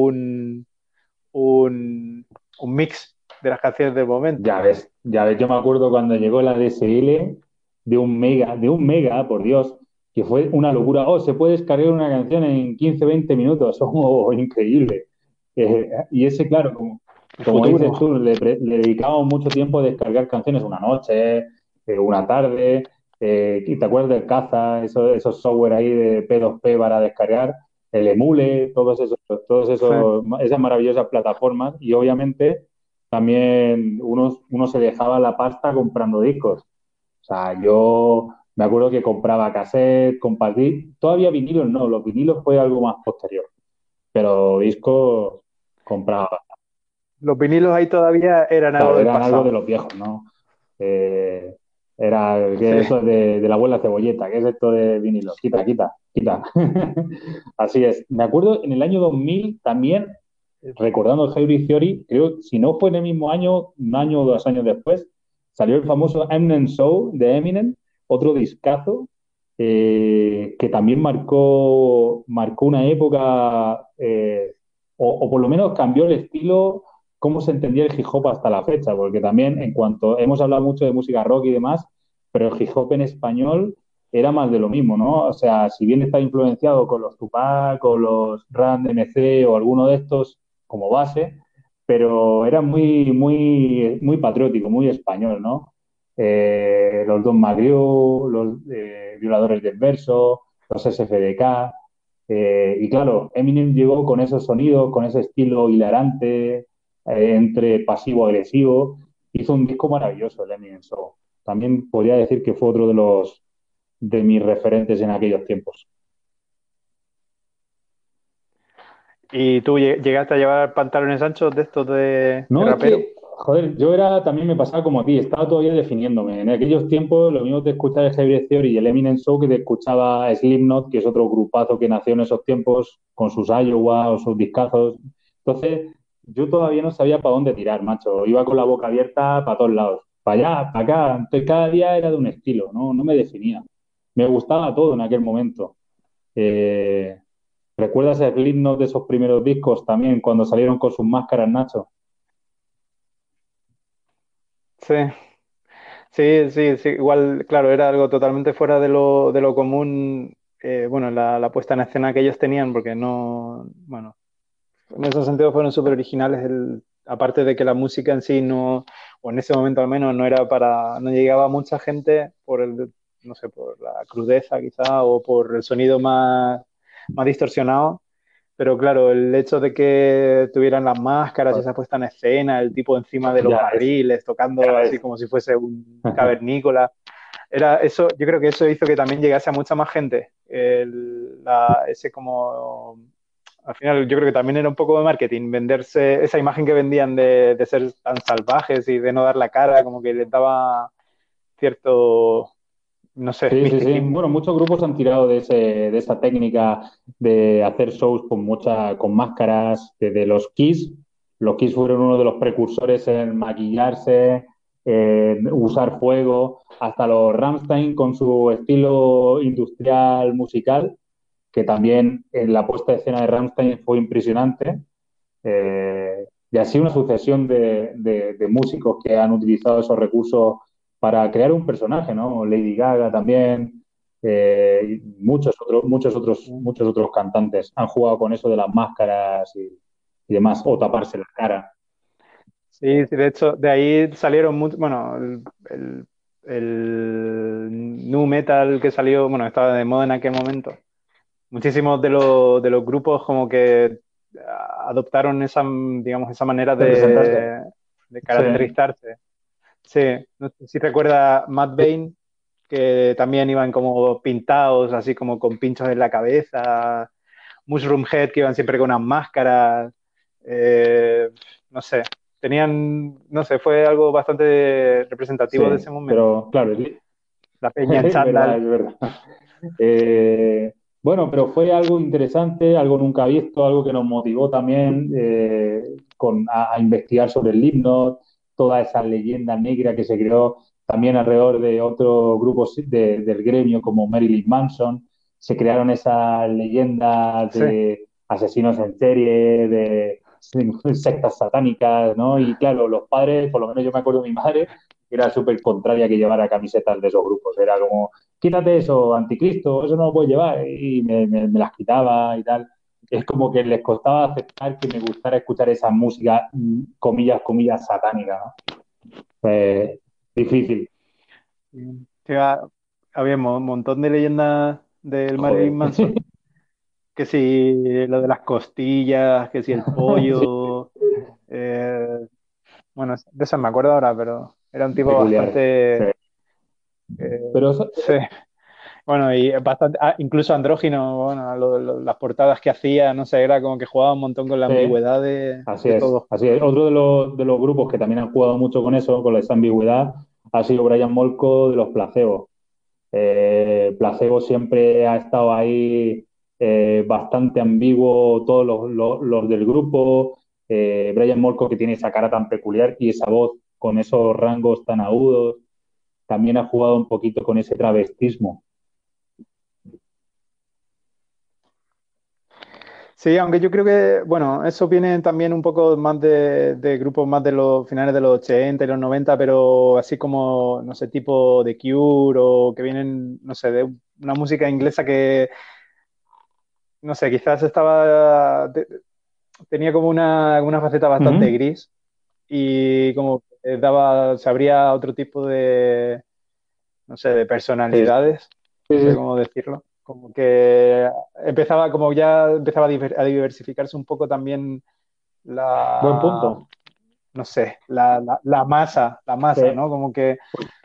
un, un mix de las canciones del momento. Ya ves, yo me acuerdo cuando llegó la DSL de un mega, por Dios, que fue una locura. Oh, se puede descargar una canción en 15 20 minutos. Oh, increíble. Y ese, claro, El como dices futuro. tú, le dedicábamos mucho tiempo a descargar canciones una noche, una tarde. ¿Y te acuerdas del Caza, esos software ahí de P2P para descargar? El Emule, Sí. esas maravillosas plataformas. Y obviamente también uno se dejaba la pasta comprando discos. O sea, yo me acuerdo que compraba cassette, compartí, todavía vinilos no, los vinilos fue algo más posterior, pero discos compraba. Los vinilos ahí todavía eran algo Claro, del eran algo de pasado. los viejos, ¿no? Eh, era Sí. que eso de la abuela cebolleta, que es esto de vinilos, quita, quita, quita. Así es. Me acuerdo en el año 2000 también, recordando el Hybrid Theory, creo, si no fue en el mismo año, un año o 2 años después, salió el famoso Eminem Show de Eminem, otro discazo que también marcó una época, o por lo menos cambió el estilo cómo se entendía el hip hop hasta la fecha, porque también en cuanto hemos hablado mucho de música rock y demás, pero el hip hop en español era más de lo mismo, ¿no? O sea, si bien está influenciado con los Tupac o los Run DMC o alguno de estos como base, pero era muy patriótico, muy español, ¿no? Los Don McGrew, los Violadores del Verso, los SFDK, y claro, Eminem llegó con esos sonidos, con ese estilo hilarante, entre pasivo-agresivo. Hizo un disco maravilloso, el Eminem Show. También podría decir que fue otro de mis referentes en aquellos tiempos. ¿Y tú llegaste a llevar pantalones anchos de estos de No, es rapero? que, joder, también me pasaba como a ti, estaba todavía definiéndome. En aquellos tiempos, lo mismo de escuchar el Hybrid Theory y el Eminem Show que te escuchaba Slipknot, que es otro grupazo que nació en esos tiempos con sus Iowa o sus discazos. Entonces, yo todavía no sabía para dónde tirar, macho. Iba con la boca abierta para todos lados, para allá, para acá. Entonces, cada día era de un estilo, no me definía. Me gustaba todo en aquel momento. Eh, ¿Recuerdas el Slipknot de esos primeros discos también, cuando salieron con sus máscaras, Nacho? Sí, sí. Igual, claro, era algo totalmente fuera de lo común. Bueno, la puesta en escena que ellos tenían, porque no, bueno, en ese sentido fueron súper originales. Aparte de que la música en sí no, o en ese momento al menos, no llegaba a mucha gente por no sé, por la crudeza quizá, o por el sonido más distorsionado. Pero claro, el hecho de que tuvieran las máscaras y esa puesta en escena, el tipo encima de los Ya ves, barriles, tocando ya así ves. como si fuese un cavernícola, era eso, yo creo que eso hizo que también llegase a mucha más gente. Ese como, al final yo creo que también era un poco de marketing, venderse esa imagen que vendían de ser tan salvajes y de no dar la cara, como que les daba cierto, no sé, Sí, sí, sí. misticismo. Bueno, muchos grupos han tirado de esa técnica de hacer shows con máscaras, desde los Kiss. Los Kiss fueron uno de los precursores en maquillarse, usar fuego, hasta los Rammstein con su estilo industrial musical, que también en la puesta de escena de Rammstein fue impresionante. Y así una sucesión de músicos que han utilizado esos recursos para crear un personaje, ¿no? Lady Gaga también, y muchos otros cantantes han jugado con eso de las máscaras y demás, o taparse la cara. Sí, sí, de hecho, de ahí salieron muchos, bueno, el nu metal que salió, bueno, estaba de moda en aquel momento. Muchísimos de los grupos como que adoptaron esa, digamos, esa manera De presentarse. de Sí. caracterizarse. Sí, no sé si recuerda Matt Bain, que también iban como pintados, así como con pinchos en la cabeza, Mushroom Head, que iban siempre con unas máscaras, eh, no sé, tenían, no sé, fue algo bastante Sí, representativo de ese momento. pero claro, La peña en es verdad, chándal. es verdad. Bueno, pero fue algo interesante, algo nunca visto, algo que nos motivó también a investigar sobre el himno, toda esa leyenda negra que se creó también alrededor de otros grupos del gremio como Marilyn Manson. Se crearon esas leyendas Sí, de asesinos en serie, de sectas satánicas, ¿no? Y claro, los padres, por lo menos yo me acuerdo de mi madre, era súper contraria que llevara camisetas de esos grupos. Era como, quítate eso, anticristo, eso no lo puedes llevar. Y me las quitaba y tal. Es como que les costaba aceptar que me gustara escuchar esa música, comillas, comillas, satánica, ¿no? Difícil. sí, había un montón de leyendas del Marilyn Joder. Manson, que si lo de las costillas, que si el Sí, pollo, eh, bueno, de eso me acuerdo ahora, pero era un tipo peculiar. Sí. bastante, Pero sí, bueno, y bastante, incluso andrógino, bueno, las portadas que hacía, no sé, era como que jugaba un montón con la sí, ambigüedad así de es, todo. así es. Otro de los grupos que también han jugado mucho con eso, con esa ambigüedad, ha sido Brian Molko de los Placebo. Placebo siempre ha estado ahí bastante ambiguo, todos los del grupo. Brian Molko, que tiene esa cara tan peculiar y esa voz con esos rangos tan agudos, también ha jugado un poquito con ese travestismo. Sí, aunque yo creo que, bueno, eso viene también un poco más de grupos más de los finales de los 80 y los 90, pero así como, no sé, tipo The Cure o que vienen, no sé, de una música inglesa que, no sé, quizás tenía como una faceta bastante Ujú. gris y como que daba, se abría a otro tipo de, no sé, de Sí, personalidades, sí, no sé sí. cómo decirlo. Como que empezaba, como ya empezaba a diversificarse un poco también Buen la, punto. no sé, la Sí. masa, ¿no? Como que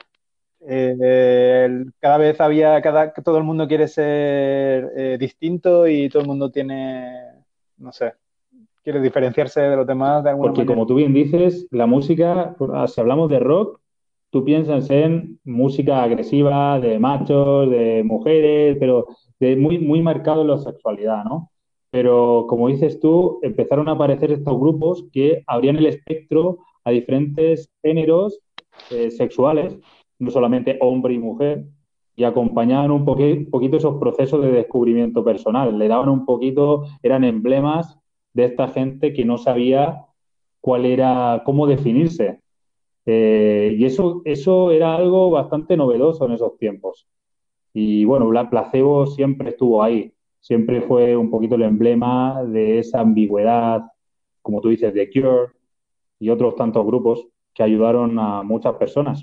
cada vez todo el mundo quiere ser distinto y todo el mundo tiene, no sé, quiere diferenciarse de los demás de alguna Porque manera. como tú bien dices, la música, si hablamos de rock, tú piensas en música agresiva, de machos, de mujeres, pero muy, muy marcado en la sexualidad, ¿no? Pero como dices tú, empezaron a aparecer estos grupos que abrían el espectro a diferentes géneros sexuales, no solamente hombre y mujer, y acompañaban poquito esos procesos de descubrimiento personal. Le daban un poquito, eran emblemas de esta gente que no sabía cuál era, cómo definirse. Y eso era algo bastante novedoso en esos tiempos. Y bueno, Black Placebo siempre estuvo ahí, siempre fue un poquito el emblema de esa ambigüedad, como tú dices, de Cure y otros tantos grupos que ayudaron a muchas personas.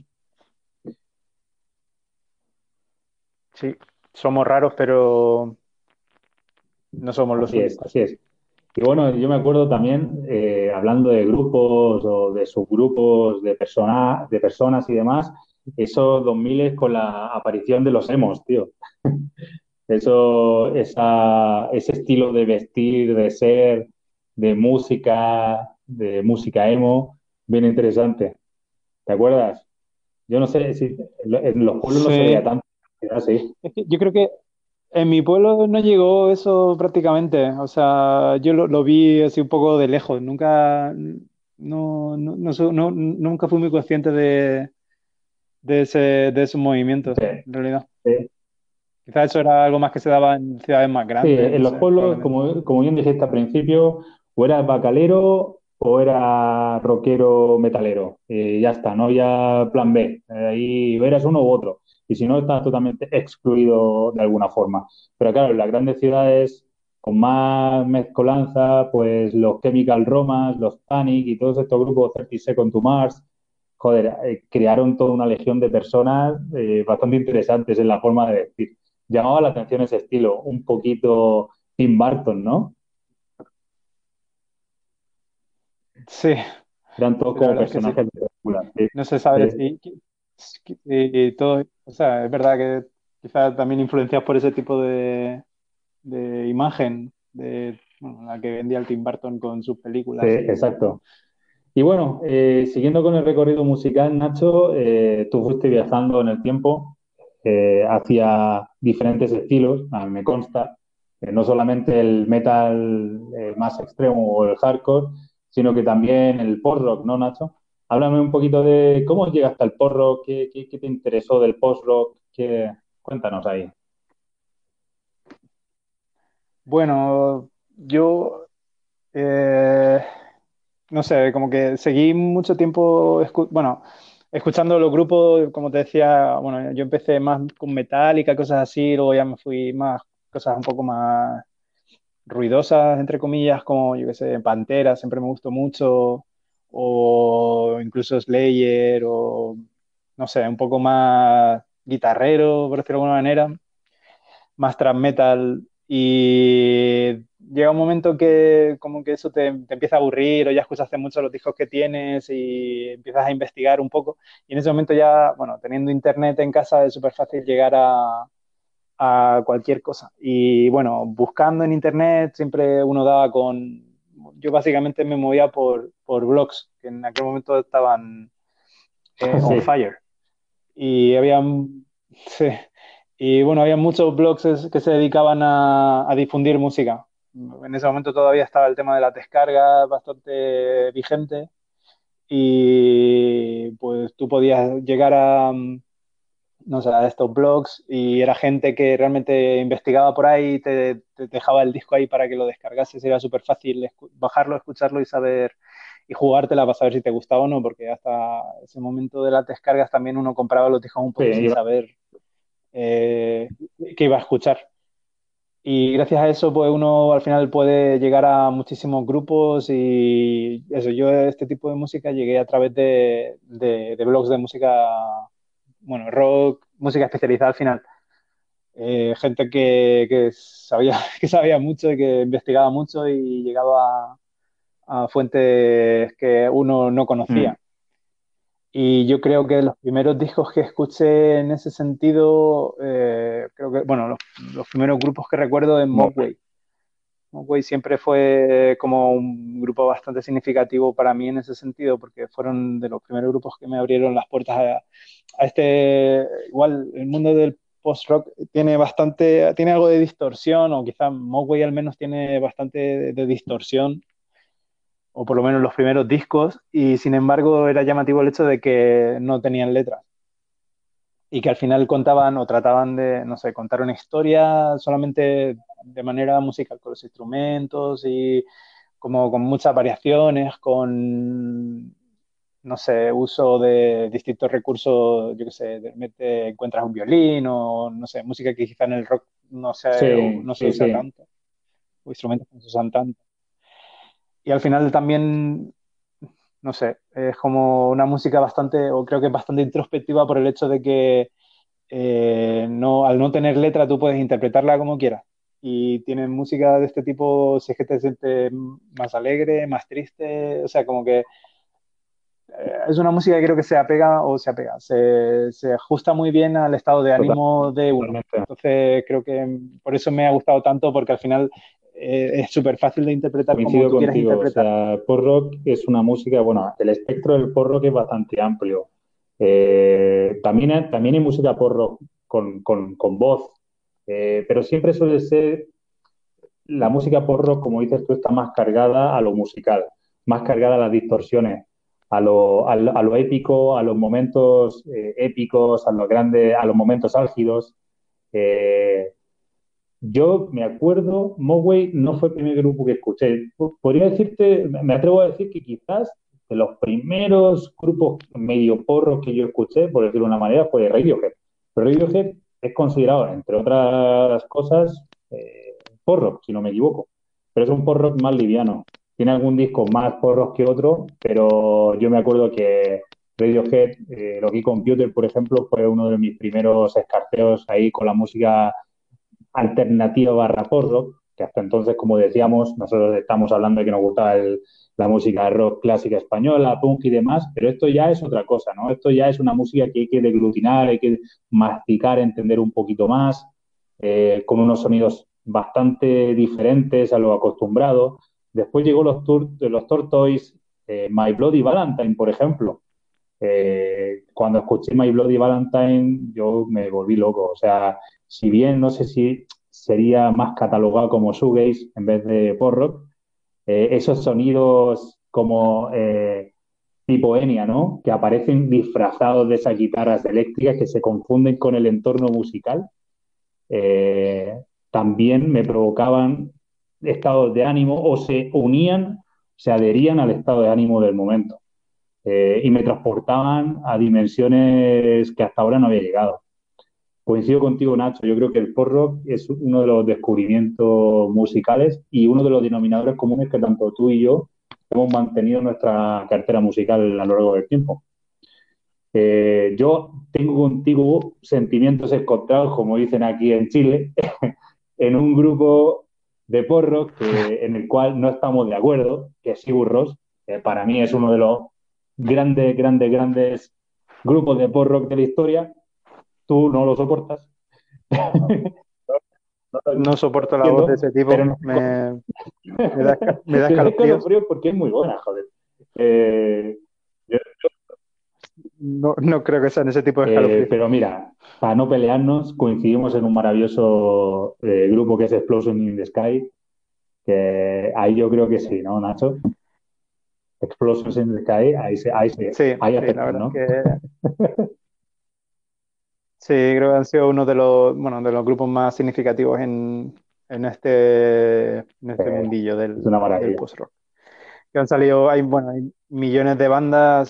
Sí, somos raros, pero no somos los Así es, únicos. así es. Y bueno, yo me acuerdo también, hablando de grupos o de subgrupos de personas y demás, esos 2000 con la aparición de los emos, tío. Ese estilo de vestir, de ser, de música emo, bien interesante. ¿Te acuerdas? Yo no sé si en los pueblos no se veía Sí, tanto. Es así. Es que yo creo que en mi pueblo no llegó eso prácticamente. O sea, yo lo vi así un poco de lejos. Nunca, nunca fui muy consciente de esos movimientos, Sí, en realidad. sí. Quizás eso era algo más que se daba en ciudades más Sí, grandes, en no los sé, pueblos, probablemente. como bien dijiste al principio, o eras bacalero o eras rockero metalero. Ya está, no había plan B. Ahí eras uno u otro. Y si no, estás totalmente excluido de alguna forma. Pero claro, en las grandes ciudades con más mezcolanza, pues los Chemical Romance, los Panic y todos estos grupos 30 Seconds to Mars, joder, crearon toda una legión de personas bastante interesantes en la forma de vestir. Llamaba la atención ese estilo, un poquito Tim Burton, ¿no? Sí, Eran todos sí, la como verdad es que sí. personajes de películas. Sí, No se sabe sí, si todo, o sea, es verdad que quizás también influenciados por ese tipo de imagen de bueno, la que vendía el Tim Burton con sus sí, películas y tal, ¿no? exacto. Y bueno, siguiendo con el recorrido musical, Nacho, tú fuiste viajando en el tiempo hacia diferentes estilos, a mí me consta, no solamente el metal más extremo o el hardcore, sino que también el post-rock, ¿no, Nacho? Háblame un poquito de cómo llegaste al post-rock, qué te interesó del post-rock, cuéntanos ahí. Bueno, yo eh, no sé, como que seguí mucho tiempo, bueno, escuchando los grupos, como te decía, bueno, yo empecé más con Metallica, cosas así, luego ya me fui más, cosas un poco más ruidosas, entre comillas, como, yo qué sé, Pantera, siempre me gustó mucho, o incluso Slayer, o no sé, un poco más guitarrero, por decirlo de alguna manera, más thrash metal, y llega un momento que como que eso te empieza a aburrir, o ya escuchaste mucho los discos que tienes y empiezas a investigar un poco, y en ese momento ya, bueno, teniendo internet en casa es súper fácil llegar a cualquier cosa. Y bueno, buscando en internet siempre uno daba con... Yo básicamente me movía por blogs, que en aquel momento estaban on Sí, fire. Y había... Sí, y bueno, había muchos blogs que se dedicaban a difundir música. En ese momento todavía estaba el tema de las descargas bastante vigente y pues tú podías llegar a, no sé, a estos blogs y era gente que realmente investigaba por ahí, te dejaba el disco ahí para que lo descargases, era súper fácil bajarlo, escucharlo y saber y jugártela para saber si te gustaba o no, porque hasta ese momento de las descargas también uno compraba los discos un poco sin sí, saber qué iba a escuchar. Y gracias a eso, pues uno al final puede llegar a muchísimos grupos y eso, yo a este tipo de música llegué a través de blogs de música, bueno, rock, música especializada al final. Gente que sabía, que sabía mucho y que investigaba mucho y llegaba a fuentes que uno no mm, conocía. Y yo creo que los primeros discos que escuché en ese sentido, creo que, bueno, los primeros grupos que recuerdo es Mogwai. Mogwai siempre fue como un grupo bastante significativo para mí en ese sentido, porque fueron de los primeros grupos que me abrieron las puertas a este, igual el mundo del post-rock tiene bastante, tiene algo de distorsión, o quizás Mogwai al menos tiene bastante de distorsión, o por lo menos los primeros discos, y sin embargo era llamativo el hecho de que no tenían letras y que al final contaban o trataban de, no sé, contar una historia solamente de manera musical con los instrumentos y como con muchas variaciones, con, no sé, uso de distintos recursos, yo qué sé, de repente encuentras un violín o, no sé, música que quizá en el rock sí, no se sí, usa sí. tanto, o instrumentos que no se usan tanto. Y al final también, no sé, es como una música bastante, o creo que es bastante introspectiva por el hecho de que no, al no tener letra tú puedes interpretarla como quieras. Y tienen música de este tipo, si es que te sientes más alegre, más triste, o sea, como que es una música que creo que se ajusta muy bien al estado de Total- ánimo de uno. Totalmente. Entonces creo que por eso me ha gustado tanto, porque al final es súper fácil de interpretar como Coincido tú quieras contigo, o interpretar. sea, pop rock es una música, bueno, el espectro del pop rock es bastante amplio. También hay música pop rock con voz, pero siempre suele ser la música pop rock, como dices tú, está más cargada a lo musical, más cargada a las distorsiones, a lo épico, a los momentos épicos, a los grandes, a los momentos álgidos. Eh, yo me acuerdo, Moway no fue el primer grupo que escuché. Podría decirte, me atrevo a decir que quizás de los primeros grupos medio porros que yo escuché, por decirlo de una manera, fue Radiohead. Pero Radiohead es considerado, entre otras cosas, porro, si no me equivoco. Pero es un porro más liviano. Tiene algún disco más porros que otro, pero yo me acuerdo que Radiohead, Rocky Computer, por ejemplo, fue uno de mis primeros escarceos ahí con la música alternativa barra post rock, que hasta entonces, como decíamos, nosotros estamos hablando de que nos gustaba la música rock clásica española, punk y demás, pero esto ya es otra cosa, ¿no? Esto ya es una música que hay que deglutinar, hay que masticar, entender un poquito más, con unos sonidos bastante diferentes a lo acostumbrado. Después llegó los Tortoise, My Bloody Valentine, por ejemplo. Cuando escuché My Bloody Valentine, yo me volví loco. O sea, si bien no sé si sería más catalogado como shoegaze en vez de pop rock, esos sonidos como tipo Enya, ¿no? Que aparecen disfrazados de esas guitarras eléctricas que se confunden con el entorno musical, eh, también me provocaban estados de ánimo o se unían, se adherían al estado de ánimo del momento, y me transportaban a dimensiones que hasta ahora no había llegado. Coincido contigo, Nacho. Yo creo que el pop rock es uno de los descubrimientos musicales y uno de los denominadores comunes que tanto tú y yo hemos mantenido en nuestra cartera musical a lo largo del tiempo. Yo tengo contigo sentimientos encontrados, como dicen aquí en Chile, en un grupo de pop rock en el cual no estamos de acuerdo, que es Sigur Rós. Para mí es uno de los grandes grupos de pop rock de la historia. Tú no lo soportas. No soporto la voz de Entiendo, ese tipo. pero no, Me da te da escalofríos. escalofrío porque es muy buena, joder. Eh, No creo que sean ese tipo de escalofríos. pero mira, para no pelearnos, coincidimos en un maravilloso grupo que es Explosion in the Sky, que ahí yo creo que sí, ¿no, Nacho? Explosions in the Sky, Sí, ahí sí, la aceptan, verdad es ¿no? que sí, creo que han sido uno de los, bueno, de los grupos más significativos en este mundillo Es una del maravilla. post-rock. Que han salido, hay millones de bandas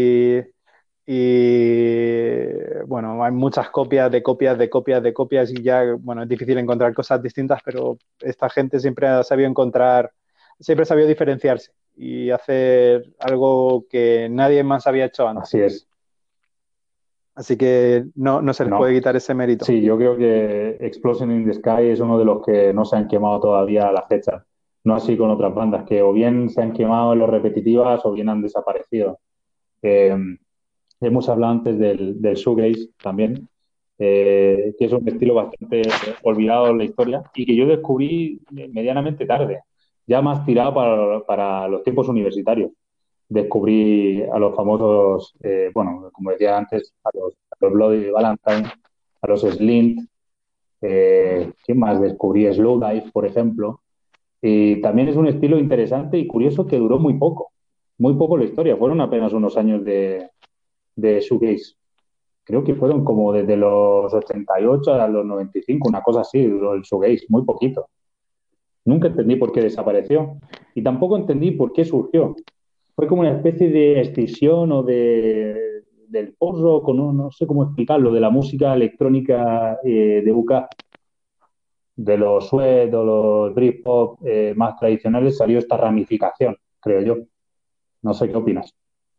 bueno, hay muchas copias de copias de copias de copias y ya, bueno, es difícil encontrar cosas distintas, pero esta gente siempre ha sabido siempre ha sabido diferenciarse y hacer algo que nadie más había hecho antes. Así es. Así que no se les puede No. quitar ese mérito. Sí, yo creo que Explosion in the Sky es uno de los que no se han quemado todavía a la fecha. No así con otras bandas, que o bien se han quemado en los repetitivas o bien han desaparecido. Eh, Hemos hablado antes del shoegaze también, que es un estilo bastante olvidado en la historia y que yo descubrí medianamente tarde, ya más tirado para los tiempos universitarios. Descubrí a los famosos, bueno, como decía antes, a los Bloody Valentine, a los Slint, ¿qué más descubrí? Slowdive, por ejemplo. Y también es un estilo interesante y curioso que duró muy poco la historia, fueron apenas unos años de shoegaze. Creo que fueron como desde los 88 a los 95, una cosa así, duró el shoegaze, muy poquito. Nunca entendí por qué desapareció y tampoco entendí por qué surgió. Fue como una especie de escisión del post-rock, no sé cómo explicarlo, de la música electrónica de UK, de los Suede o los Britpop más tradicionales, salió esta ramificación, creo yo. No sé qué opinas.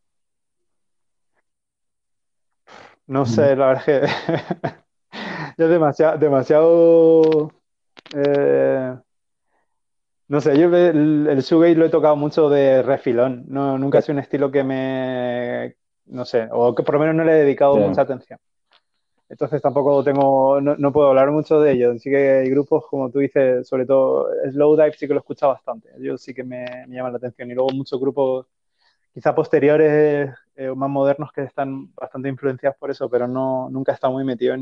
No sé, la verdad es que ya es demasiado no sé, yo el shoegaze lo he tocado mucho de refilón. No, nunca ha sido un estilo que no sé, o que por lo menos no le he dedicado mucha Sí. atención. Entonces tampoco no puedo hablar mucho de ello. Sí que hay grupos, como tú dices, sobre todo Slowdive sí que lo he escuchado bastante. Yo sí que me llaman la atención. Y luego muchos grupos quizá posteriores o más modernos que están bastante influenciados por eso, pero no, nunca he estado muy metido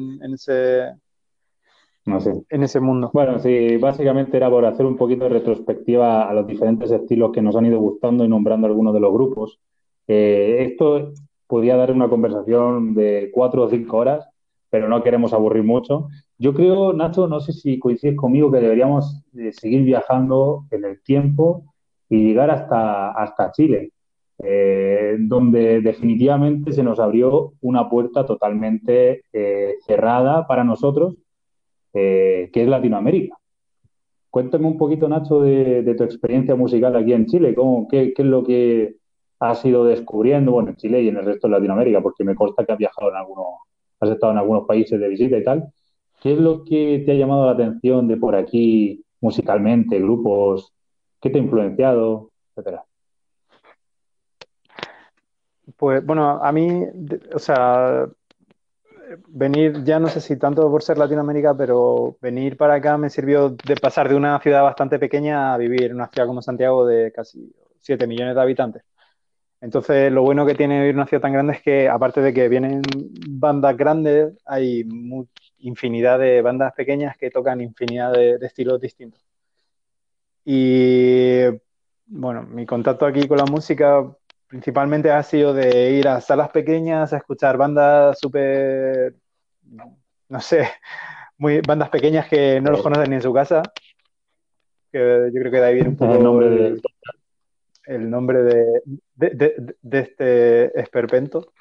No sé. en ese mundo. Bueno, sí, básicamente era por hacer un poquito de retrospectiva a los diferentes estilos que nos han ido gustando y nombrando algunos de los grupos. Esto podría dar una conversación de 4 o 5 horas, pero no queremos aburrir mucho. Yo creo, Nacho, no sé si coincides conmigo, que deberíamos seguir viajando en el tiempo y llegar hasta Chile, donde definitivamente se nos abrió una puerta totalmente cerrada para nosotros, que es Latinoamérica. Cuéntame un poquito, Nacho, de tu experiencia musical aquí en Chile. ¿Qué es lo que has ido descubriendo, bueno, en Chile y en el resto de Latinoamérica? Porque me consta que has viajado has estado en algunos países de visita y tal. ¿Qué es lo que te ha llamado la atención de por aquí musicalmente, grupos? ¿Qué te ha influenciado, etcétera? Pues bueno, a mí, o sea, venir ya no sé si tanto por ser Latinoamérica, pero venir para acá me sirvió de pasar de una ciudad bastante pequeña a vivir en una ciudad como Santiago de casi 7 millones de habitantes. Entonces, lo bueno que tiene vivir en una ciudad tan grande es que, aparte de que vienen bandas grandes, hay infinidad de bandas pequeñas que tocan infinidad de estilos distintos. Y bueno, mi contacto aquí con la música principalmente ha sido de ir a salas pequeñas a escuchar bandas súper, no sé, bandas pequeñas que no los conocen ni en su casa, que yo creo que de ahí viene un El poco nombre del... el nombre de este esperpento.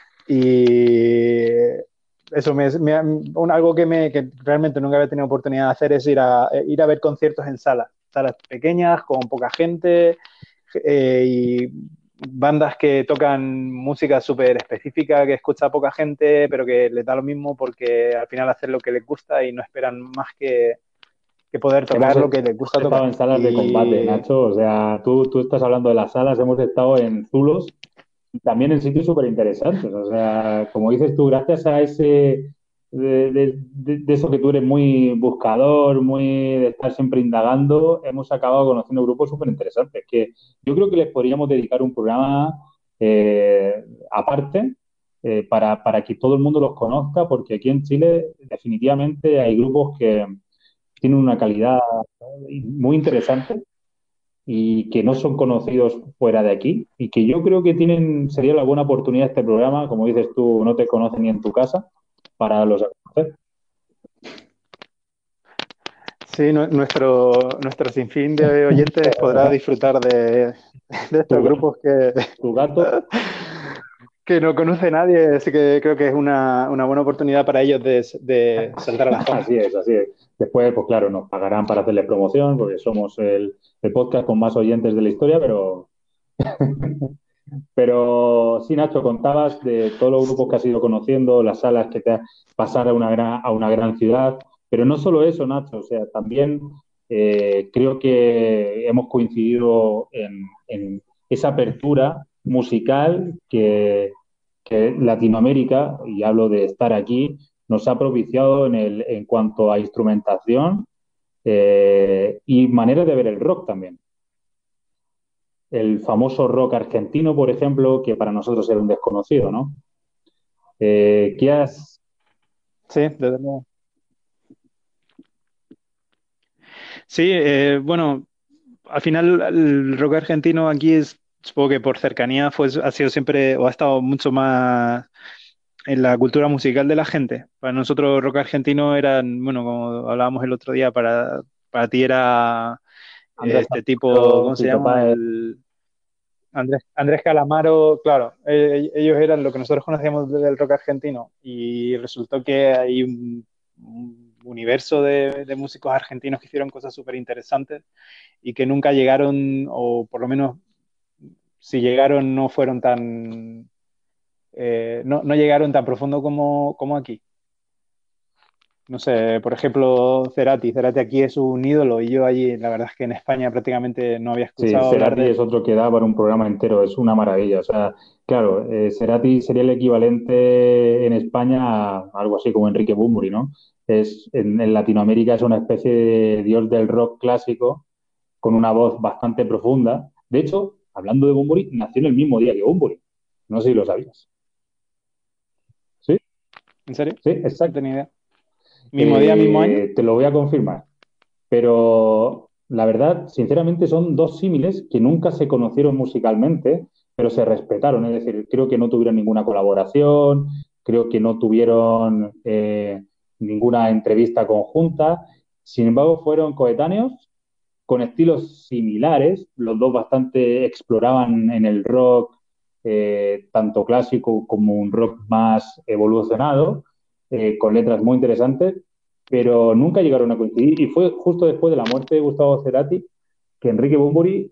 Y eso algo que realmente nunca había tenido oportunidad de hacer es ir a ver conciertos en salas pequeñas, con poca gente, y bandas que tocan música súper específica, que escucha poca gente, pero que les da lo mismo porque al final hacen lo que les gusta y no esperan más que poder Hemos tocar lo que les gusta estado tocar. en salas de combate, Y Nacho. O sea, tú estás hablando de las salas, hemos estado en Zulos y también en sitios súper interesantes. O sea, como dices tú, gracias a de eso que tú eres muy buscador, muy de estar siempre indagando, hemos acabado conociendo grupos súper interesantes que yo creo que les podríamos dedicar un programa aparte, para que todo el mundo los conozca, porque aquí en Chile definitivamente hay grupos que tienen una calidad muy interesante y que no son conocidos fuera de aquí, y que yo creo que sería la buena oportunidad este programa, como dices tú, no te conocen ni en tu casa, para los conocer. sí, nuestro sinfín de oyentes podrá disfrutar de Tu, estos grupos tu gato, que no conoce nadie, así que creo que es una buena oportunidad para ellos de saltar a la fama. así es, así es. Después, pues claro, nos pagarán para hacerle promoción, porque somos el podcast con más oyentes de la historia, pero sí, Nacho, contabas de todos los grupos que has ido conociendo, las salas que te has pasado a una gran ciudad, pero no solo eso, Nacho, o sea, también creo que hemos coincidido en esa apertura musical que Latinoamérica, y hablo de estar aquí, nos ha propiciado en cuanto a instrumentación y manera de ver el rock también. El famoso rock argentino, por ejemplo, que para nosotros era un desconocido, ¿no? ¿Qué has...? Sí, desde luego. Sí, bueno, al final el rock argentino aquí supongo que por cercanía ha sido siempre o ha estado mucho más en la cultura musical de la gente. Para nosotros rock argentino eran, bueno, como hablábamos el otro día, para ti era Andrés este tipo, Calamaro, ¿cómo se Fito llama? Páez. El Andrés Calamaro, claro, ellos eran lo que nosotros conocíamos del rock argentino y resultó que hay un universo de músicos argentinos que hicieron cosas súper interesantes y que nunca llegaron, o por lo menos si llegaron no fueron tan, no llegaron tan profundo como aquí. No sé, por ejemplo, Cerati aquí es un ídolo y yo allí, la verdad es que en España prácticamente no había Sí, escuchado hablar Cerati de es él. otro que da para un programa entero, es una maravilla. O sea, claro, Cerati sería el equivalente en España a algo así como Enrique Bunbury, ¿no? En Latinoamérica es una especie de dios del rock clásico con una voz bastante profunda. De hecho, hablando de Bunbury, nació en el mismo día que Bunbury. No sé si lo sabías. ¿Sí? ¿En serio? Sí, No exacto. tenía idea. ¿Mismo día, mismo año? Te lo voy a confirmar. Pero la verdad, sinceramente, son dos símiles que nunca se conocieron musicalmente, pero se respetaron. Es decir, creo que no tuvieron ninguna colaboración, creo que no tuvieron ninguna entrevista conjunta. Sin embargo, fueron coetáneos con estilos similares. Los dos bastante exploraban en el rock, tanto clásico como un rock más evolucionado, con letras muy interesantes, pero nunca llegaron a coincidir. Y fue justo después de la muerte de Gustavo Cerati que Enrique Bunbury,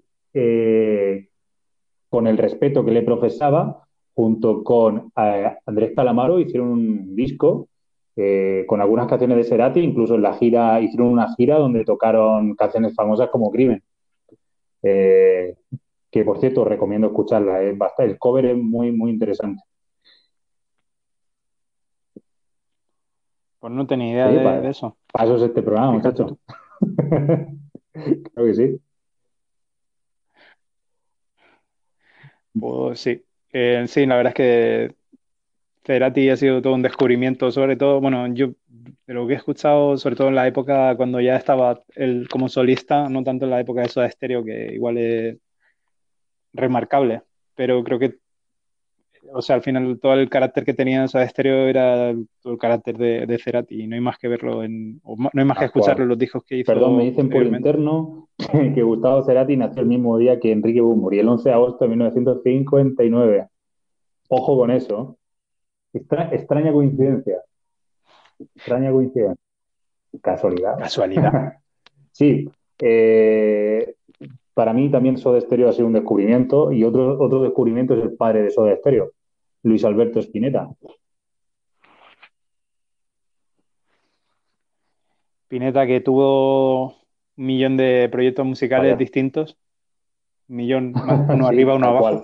con el respeto que le profesaba, junto con Andrés Calamaro, hicieron un disco con algunas canciones de Cerati, incluso en la gira, hicieron una gira donde tocaron canciones famosas como Crimen, eh, que por cierto recomiendo escucharla, el cover es muy, muy interesante. Pues no tenía idea Sí, de para eso. eso es este programa, Fíjate muchacho. tú. Creo que sí. Pues sí. Sí, la verdad es que Cerati ha sido todo un descubrimiento, sobre todo, bueno, yo de lo que he escuchado, sobre todo en la época cuando ya estaba él como solista, no tanto en la época de Soda Stereo, que igual es remarcable, pero creo que, o sea, al final todo el carácter que tenía Soda Stereo era todo el carácter de Cerati, y no hay más que verlo no hay más que Tal escucharlo cual. en los discos que Perdón, me hizo dicen por posteriormente. interno que Gustavo Cerati nació el mismo día que Enrique Bunbury, el 11 de agosto de 1959. Ojo con eso. Extraña coincidencia. Extraña coincidencia. Casualidad. Casualidad. Sí. Para mí también Soda Stereo ha sido un descubrimiento y otro descubrimiento es el padre de Soda Stereo, Luis Alberto Spinetta. Pineta que tuvo un millón de proyectos musicales Vaya. distintos, un millón, uno arriba, Sí, uno tal abajo, cual.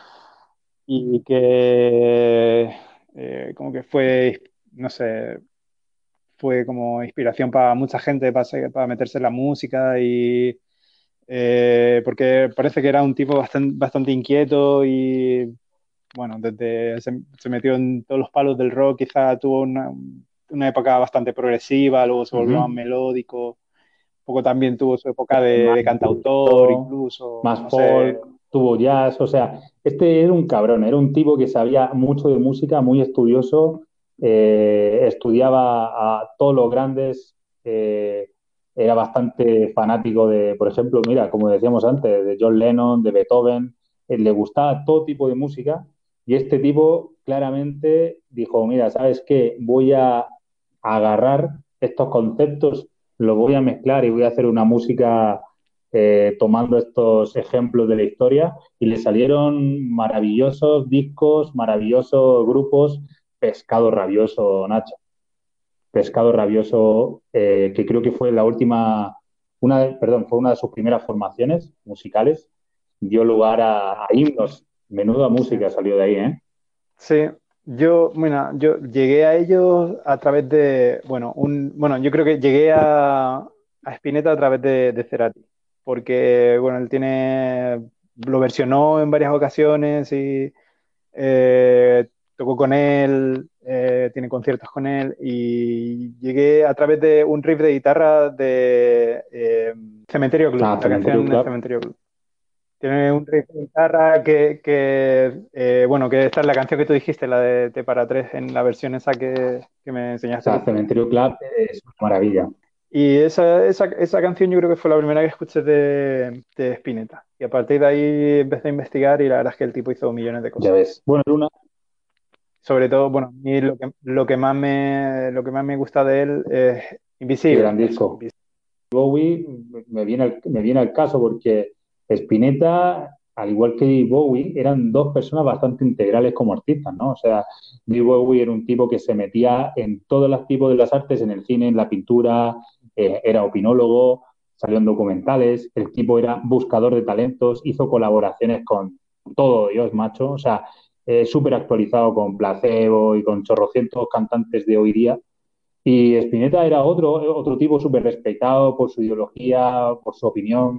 y que como que fue, no sé, fue como inspiración para mucha gente para meterse en la música y porque parece que era un tipo bastante inquieto y bueno, desde se metió en todos los palos del rock, quizá tuvo una época bastante progresiva, luego se volvió más Ujú. melódico, un poco también tuvo su época de cantautor Más, incluso, más no sé. folk, tuvo jazz, o sea, este era un cabrón, era un tipo que sabía mucho de música, muy estudioso, estudiaba a todos los grandes, era bastante fanático de, por ejemplo, mira, como decíamos antes, de John Lennon, de Beethoven, le gustaba todo tipo de música y este tipo claramente dijo, mira, ¿sabes qué? Voy a agarrar estos conceptos, los voy a mezclar y voy a hacer una música tomando estos ejemplos de la historia y le salieron maravillosos discos, maravillosos grupos. Pescado Rabioso, Nacho. Pescado Rabioso, que creo que fue la última, perdón, fue una de sus primeras formaciones musicales, dio lugar a himnos. Menuda Sí. música salió de ahí, ¿eh? Sí, yo llegué a ellos a través de, bueno, yo creo que llegué a Spinetta a través de Cerati, porque, bueno, lo versionó en varias ocasiones y tocó con él, tiene conciertos con él y llegué a través de un riff de guitarra de Cementerio Club, Ah, la Cementerio canción de Club. Cementerio Club. Tiene un riff de guitarra bueno, que esta es la canción que tú dijiste, la de T para tres, en la versión esa que me O enseñaste el sea, otro día. Cementerio Club es una maravilla. Y esa canción yo creo que fue la primera que escuché de Spinetta. Y a partir de ahí empecé a investigar y la verdad es que el tipo hizo millones de Ya cosas. ves. Bueno, Luna, Sobre todo, bueno, a mí lo que más me gusta de él es qué Invisible, gran eso, disco. Bowie me viene al caso porque Spinetta, al igual que David Bowie, eran dos personas bastante integrales como artistas, ¿no? O sea, David Bowie era un tipo que se metía en todos los tipos de las artes, en el cine, en la pintura, era opinólogo, salió en documentales, el tipo era buscador de talentos, hizo colaboraciones con todo Dios, macho, o sea, súper actualizado con Placebo y con chorrocientos cantantes de hoy día y Spinetta era otro tipo súper respetado por su ideología, por su opinión.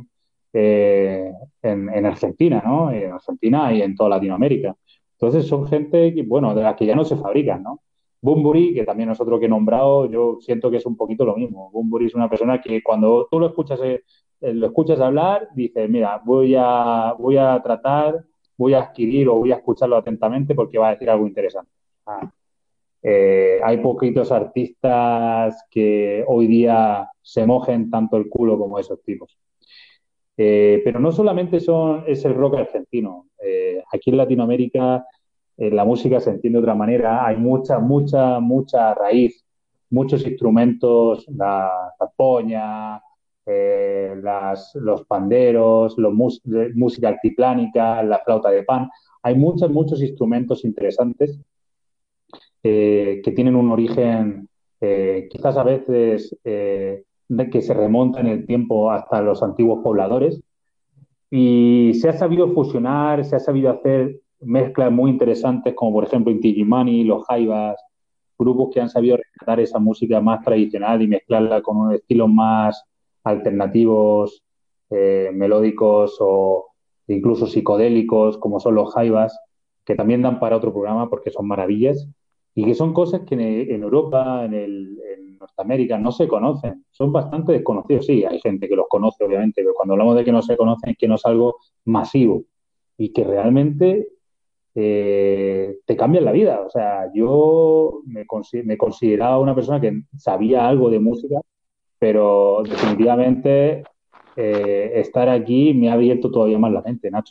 eh, en Argentina, ¿no? En Argentina y en toda Latinoamérica. Entonces son gente que, bueno, de las que ya no se fabrican, ¿no? Bunbury, que también es otro que he nombrado, yo siento que es un poquito lo mismo. Bunbury es una persona que cuando tú lo escuchas hablar, dices, mira, voy a tratar, voy a adquirir o voy a escucharlo atentamente porque va a decir algo interesante. Ah, hay poquitos artistas que hoy día se mojen tanto el culo como esos tipos. Pero no solamente es el rock argentino. Aquí en Latinoamérica la música se entiende de otra manera. Hay mucha raíz, muchos instrumentos, la zampoña, los panderos, música altiplánica, la flauta de pan. Hay muchos instrumentos interesantes que tienen un origen quizás a veces que se remonta en el tiempo hasta los antiguos pobladores y se ha sabido fusionar, se ha sabido hacer mezclas muy interesantes como por ejemplo Inti Illimani, los Jaivas, grupos que han sabido rescatar esa música más tradicional y mezclarla con unos estilos más alternativos, melódicos o incluso psicodélicos como son los Jaivas, que también dan para otro programa porque son maravillas y que son cosas que en Europa, en Norteamérica no se conocen, son bastante desconocidos. Sí, hay gente que los conoce, obviamente, pero cuando hablamos de que no se conocen es que no es algo masivo y que realmente te cambian la vida. O sea, me consideraba una persona que sabía algo de música, pero definitivamente estar aquí me ha abierto todavía más la mente, Nacho.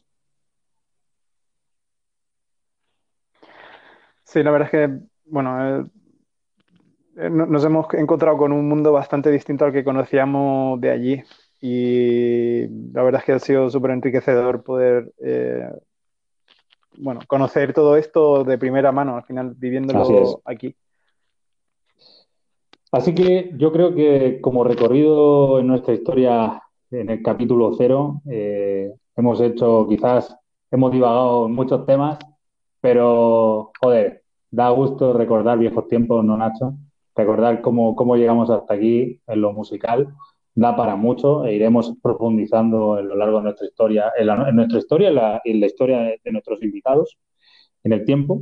Sí, la verdad es que, bueno, nos hemos encontrado con un mundo bastante distinto al que conocíamos de allí y la verdad es que ha sido súper enriquecedor poder, bueno, conocer todo esto de primera mano, al final Así es. viviéndolo aquí. Así que yo creo que como recorrido en nuestra historia en el capítulo cero, hemos divagado en muchos temas, pero joder, da gusto recordar viejos tiempos, ¿no, Nacho? Recordar cómo llegamos hasta aquí en lo musical, da para mucho e iremos profundizando a lo largo de nuestra historia, en nuestra historia y en la historia de nuestros invitados en el tiempo.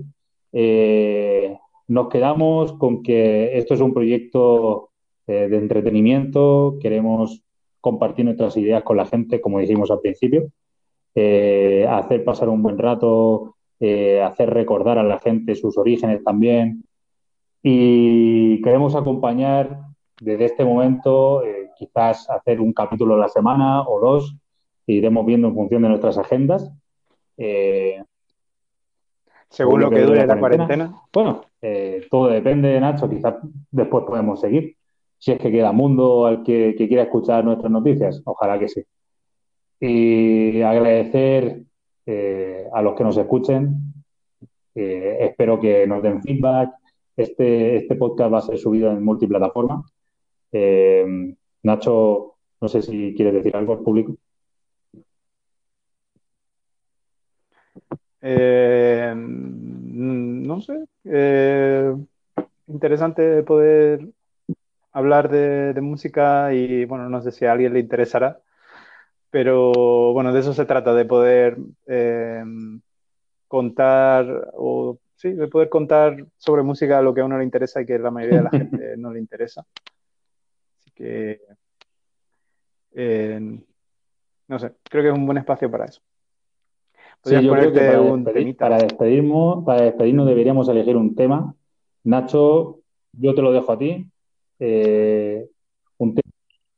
Nos quedamos con que esto es un proyecto de entretenimiento, queremos compartir nuestras ideas con la gente, como dijimos al principio, hacer pasar un buen rato, hacer recordar a la gente sus orígenes también y queremos acompañar desde este momento, quizás hacer un capítulo a la semana o dos, e iremos viendo en función de nuestras agendas. Eh, Según Según lo lo que que dure la dure la cuarentena. cuarentena. Bueno, todo depende, Nacho. Quizás después podemos seguir. Si es que queda mundo al que quiera escuchar nuestras noticias, ojalá que sí. Y agradecer a los que nos escuchen. Espero que nos den feedback. Este podcast va a ser subido en multiplataforma. Eh, Nacho, no sé si quieres decir algo al público. No sé, interesante poder hablar de música y bueno, no sé si a alguien le interesará, pero bueno, de eso se trata, de poder contar o sí, de poder contar sobre música lo que a uno le interesa y que la mayoría de la gente no le interesa. Así que eh, no sé, creo que es un buen espacio para eso. Sí, Podrías yo creo que ponerte un temita. para despedirnos deberíamos elegir un tema. Nacho, yo te lo dejo a ti. Un tema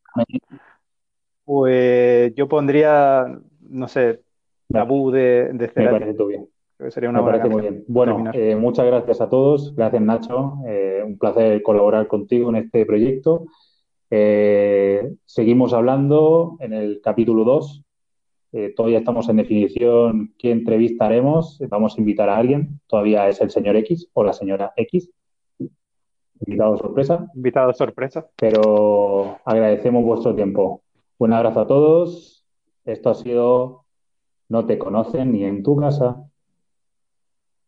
Pues yo pondría, no sé, Tabú de me Cerati. parece todo bien. Creo que sería una Me buena parece muy canción bien. para Bueno, terminar. muchas gracias a todos. Gracias, Nacho. Un placer colaborar contigo en este proyecto. Seguimos hablando en el capítulo 2. Todavía estamos en definición qué entrevista haremos. Vamos a invitar a alguien. Todavía es el señor X o la señora X. Invitado sorpresa. Invitado sorpresa. Pero agradecemos vuestro tiempo. Un abrazo a todos. Esto ha sido No te conocen ni en tu casa.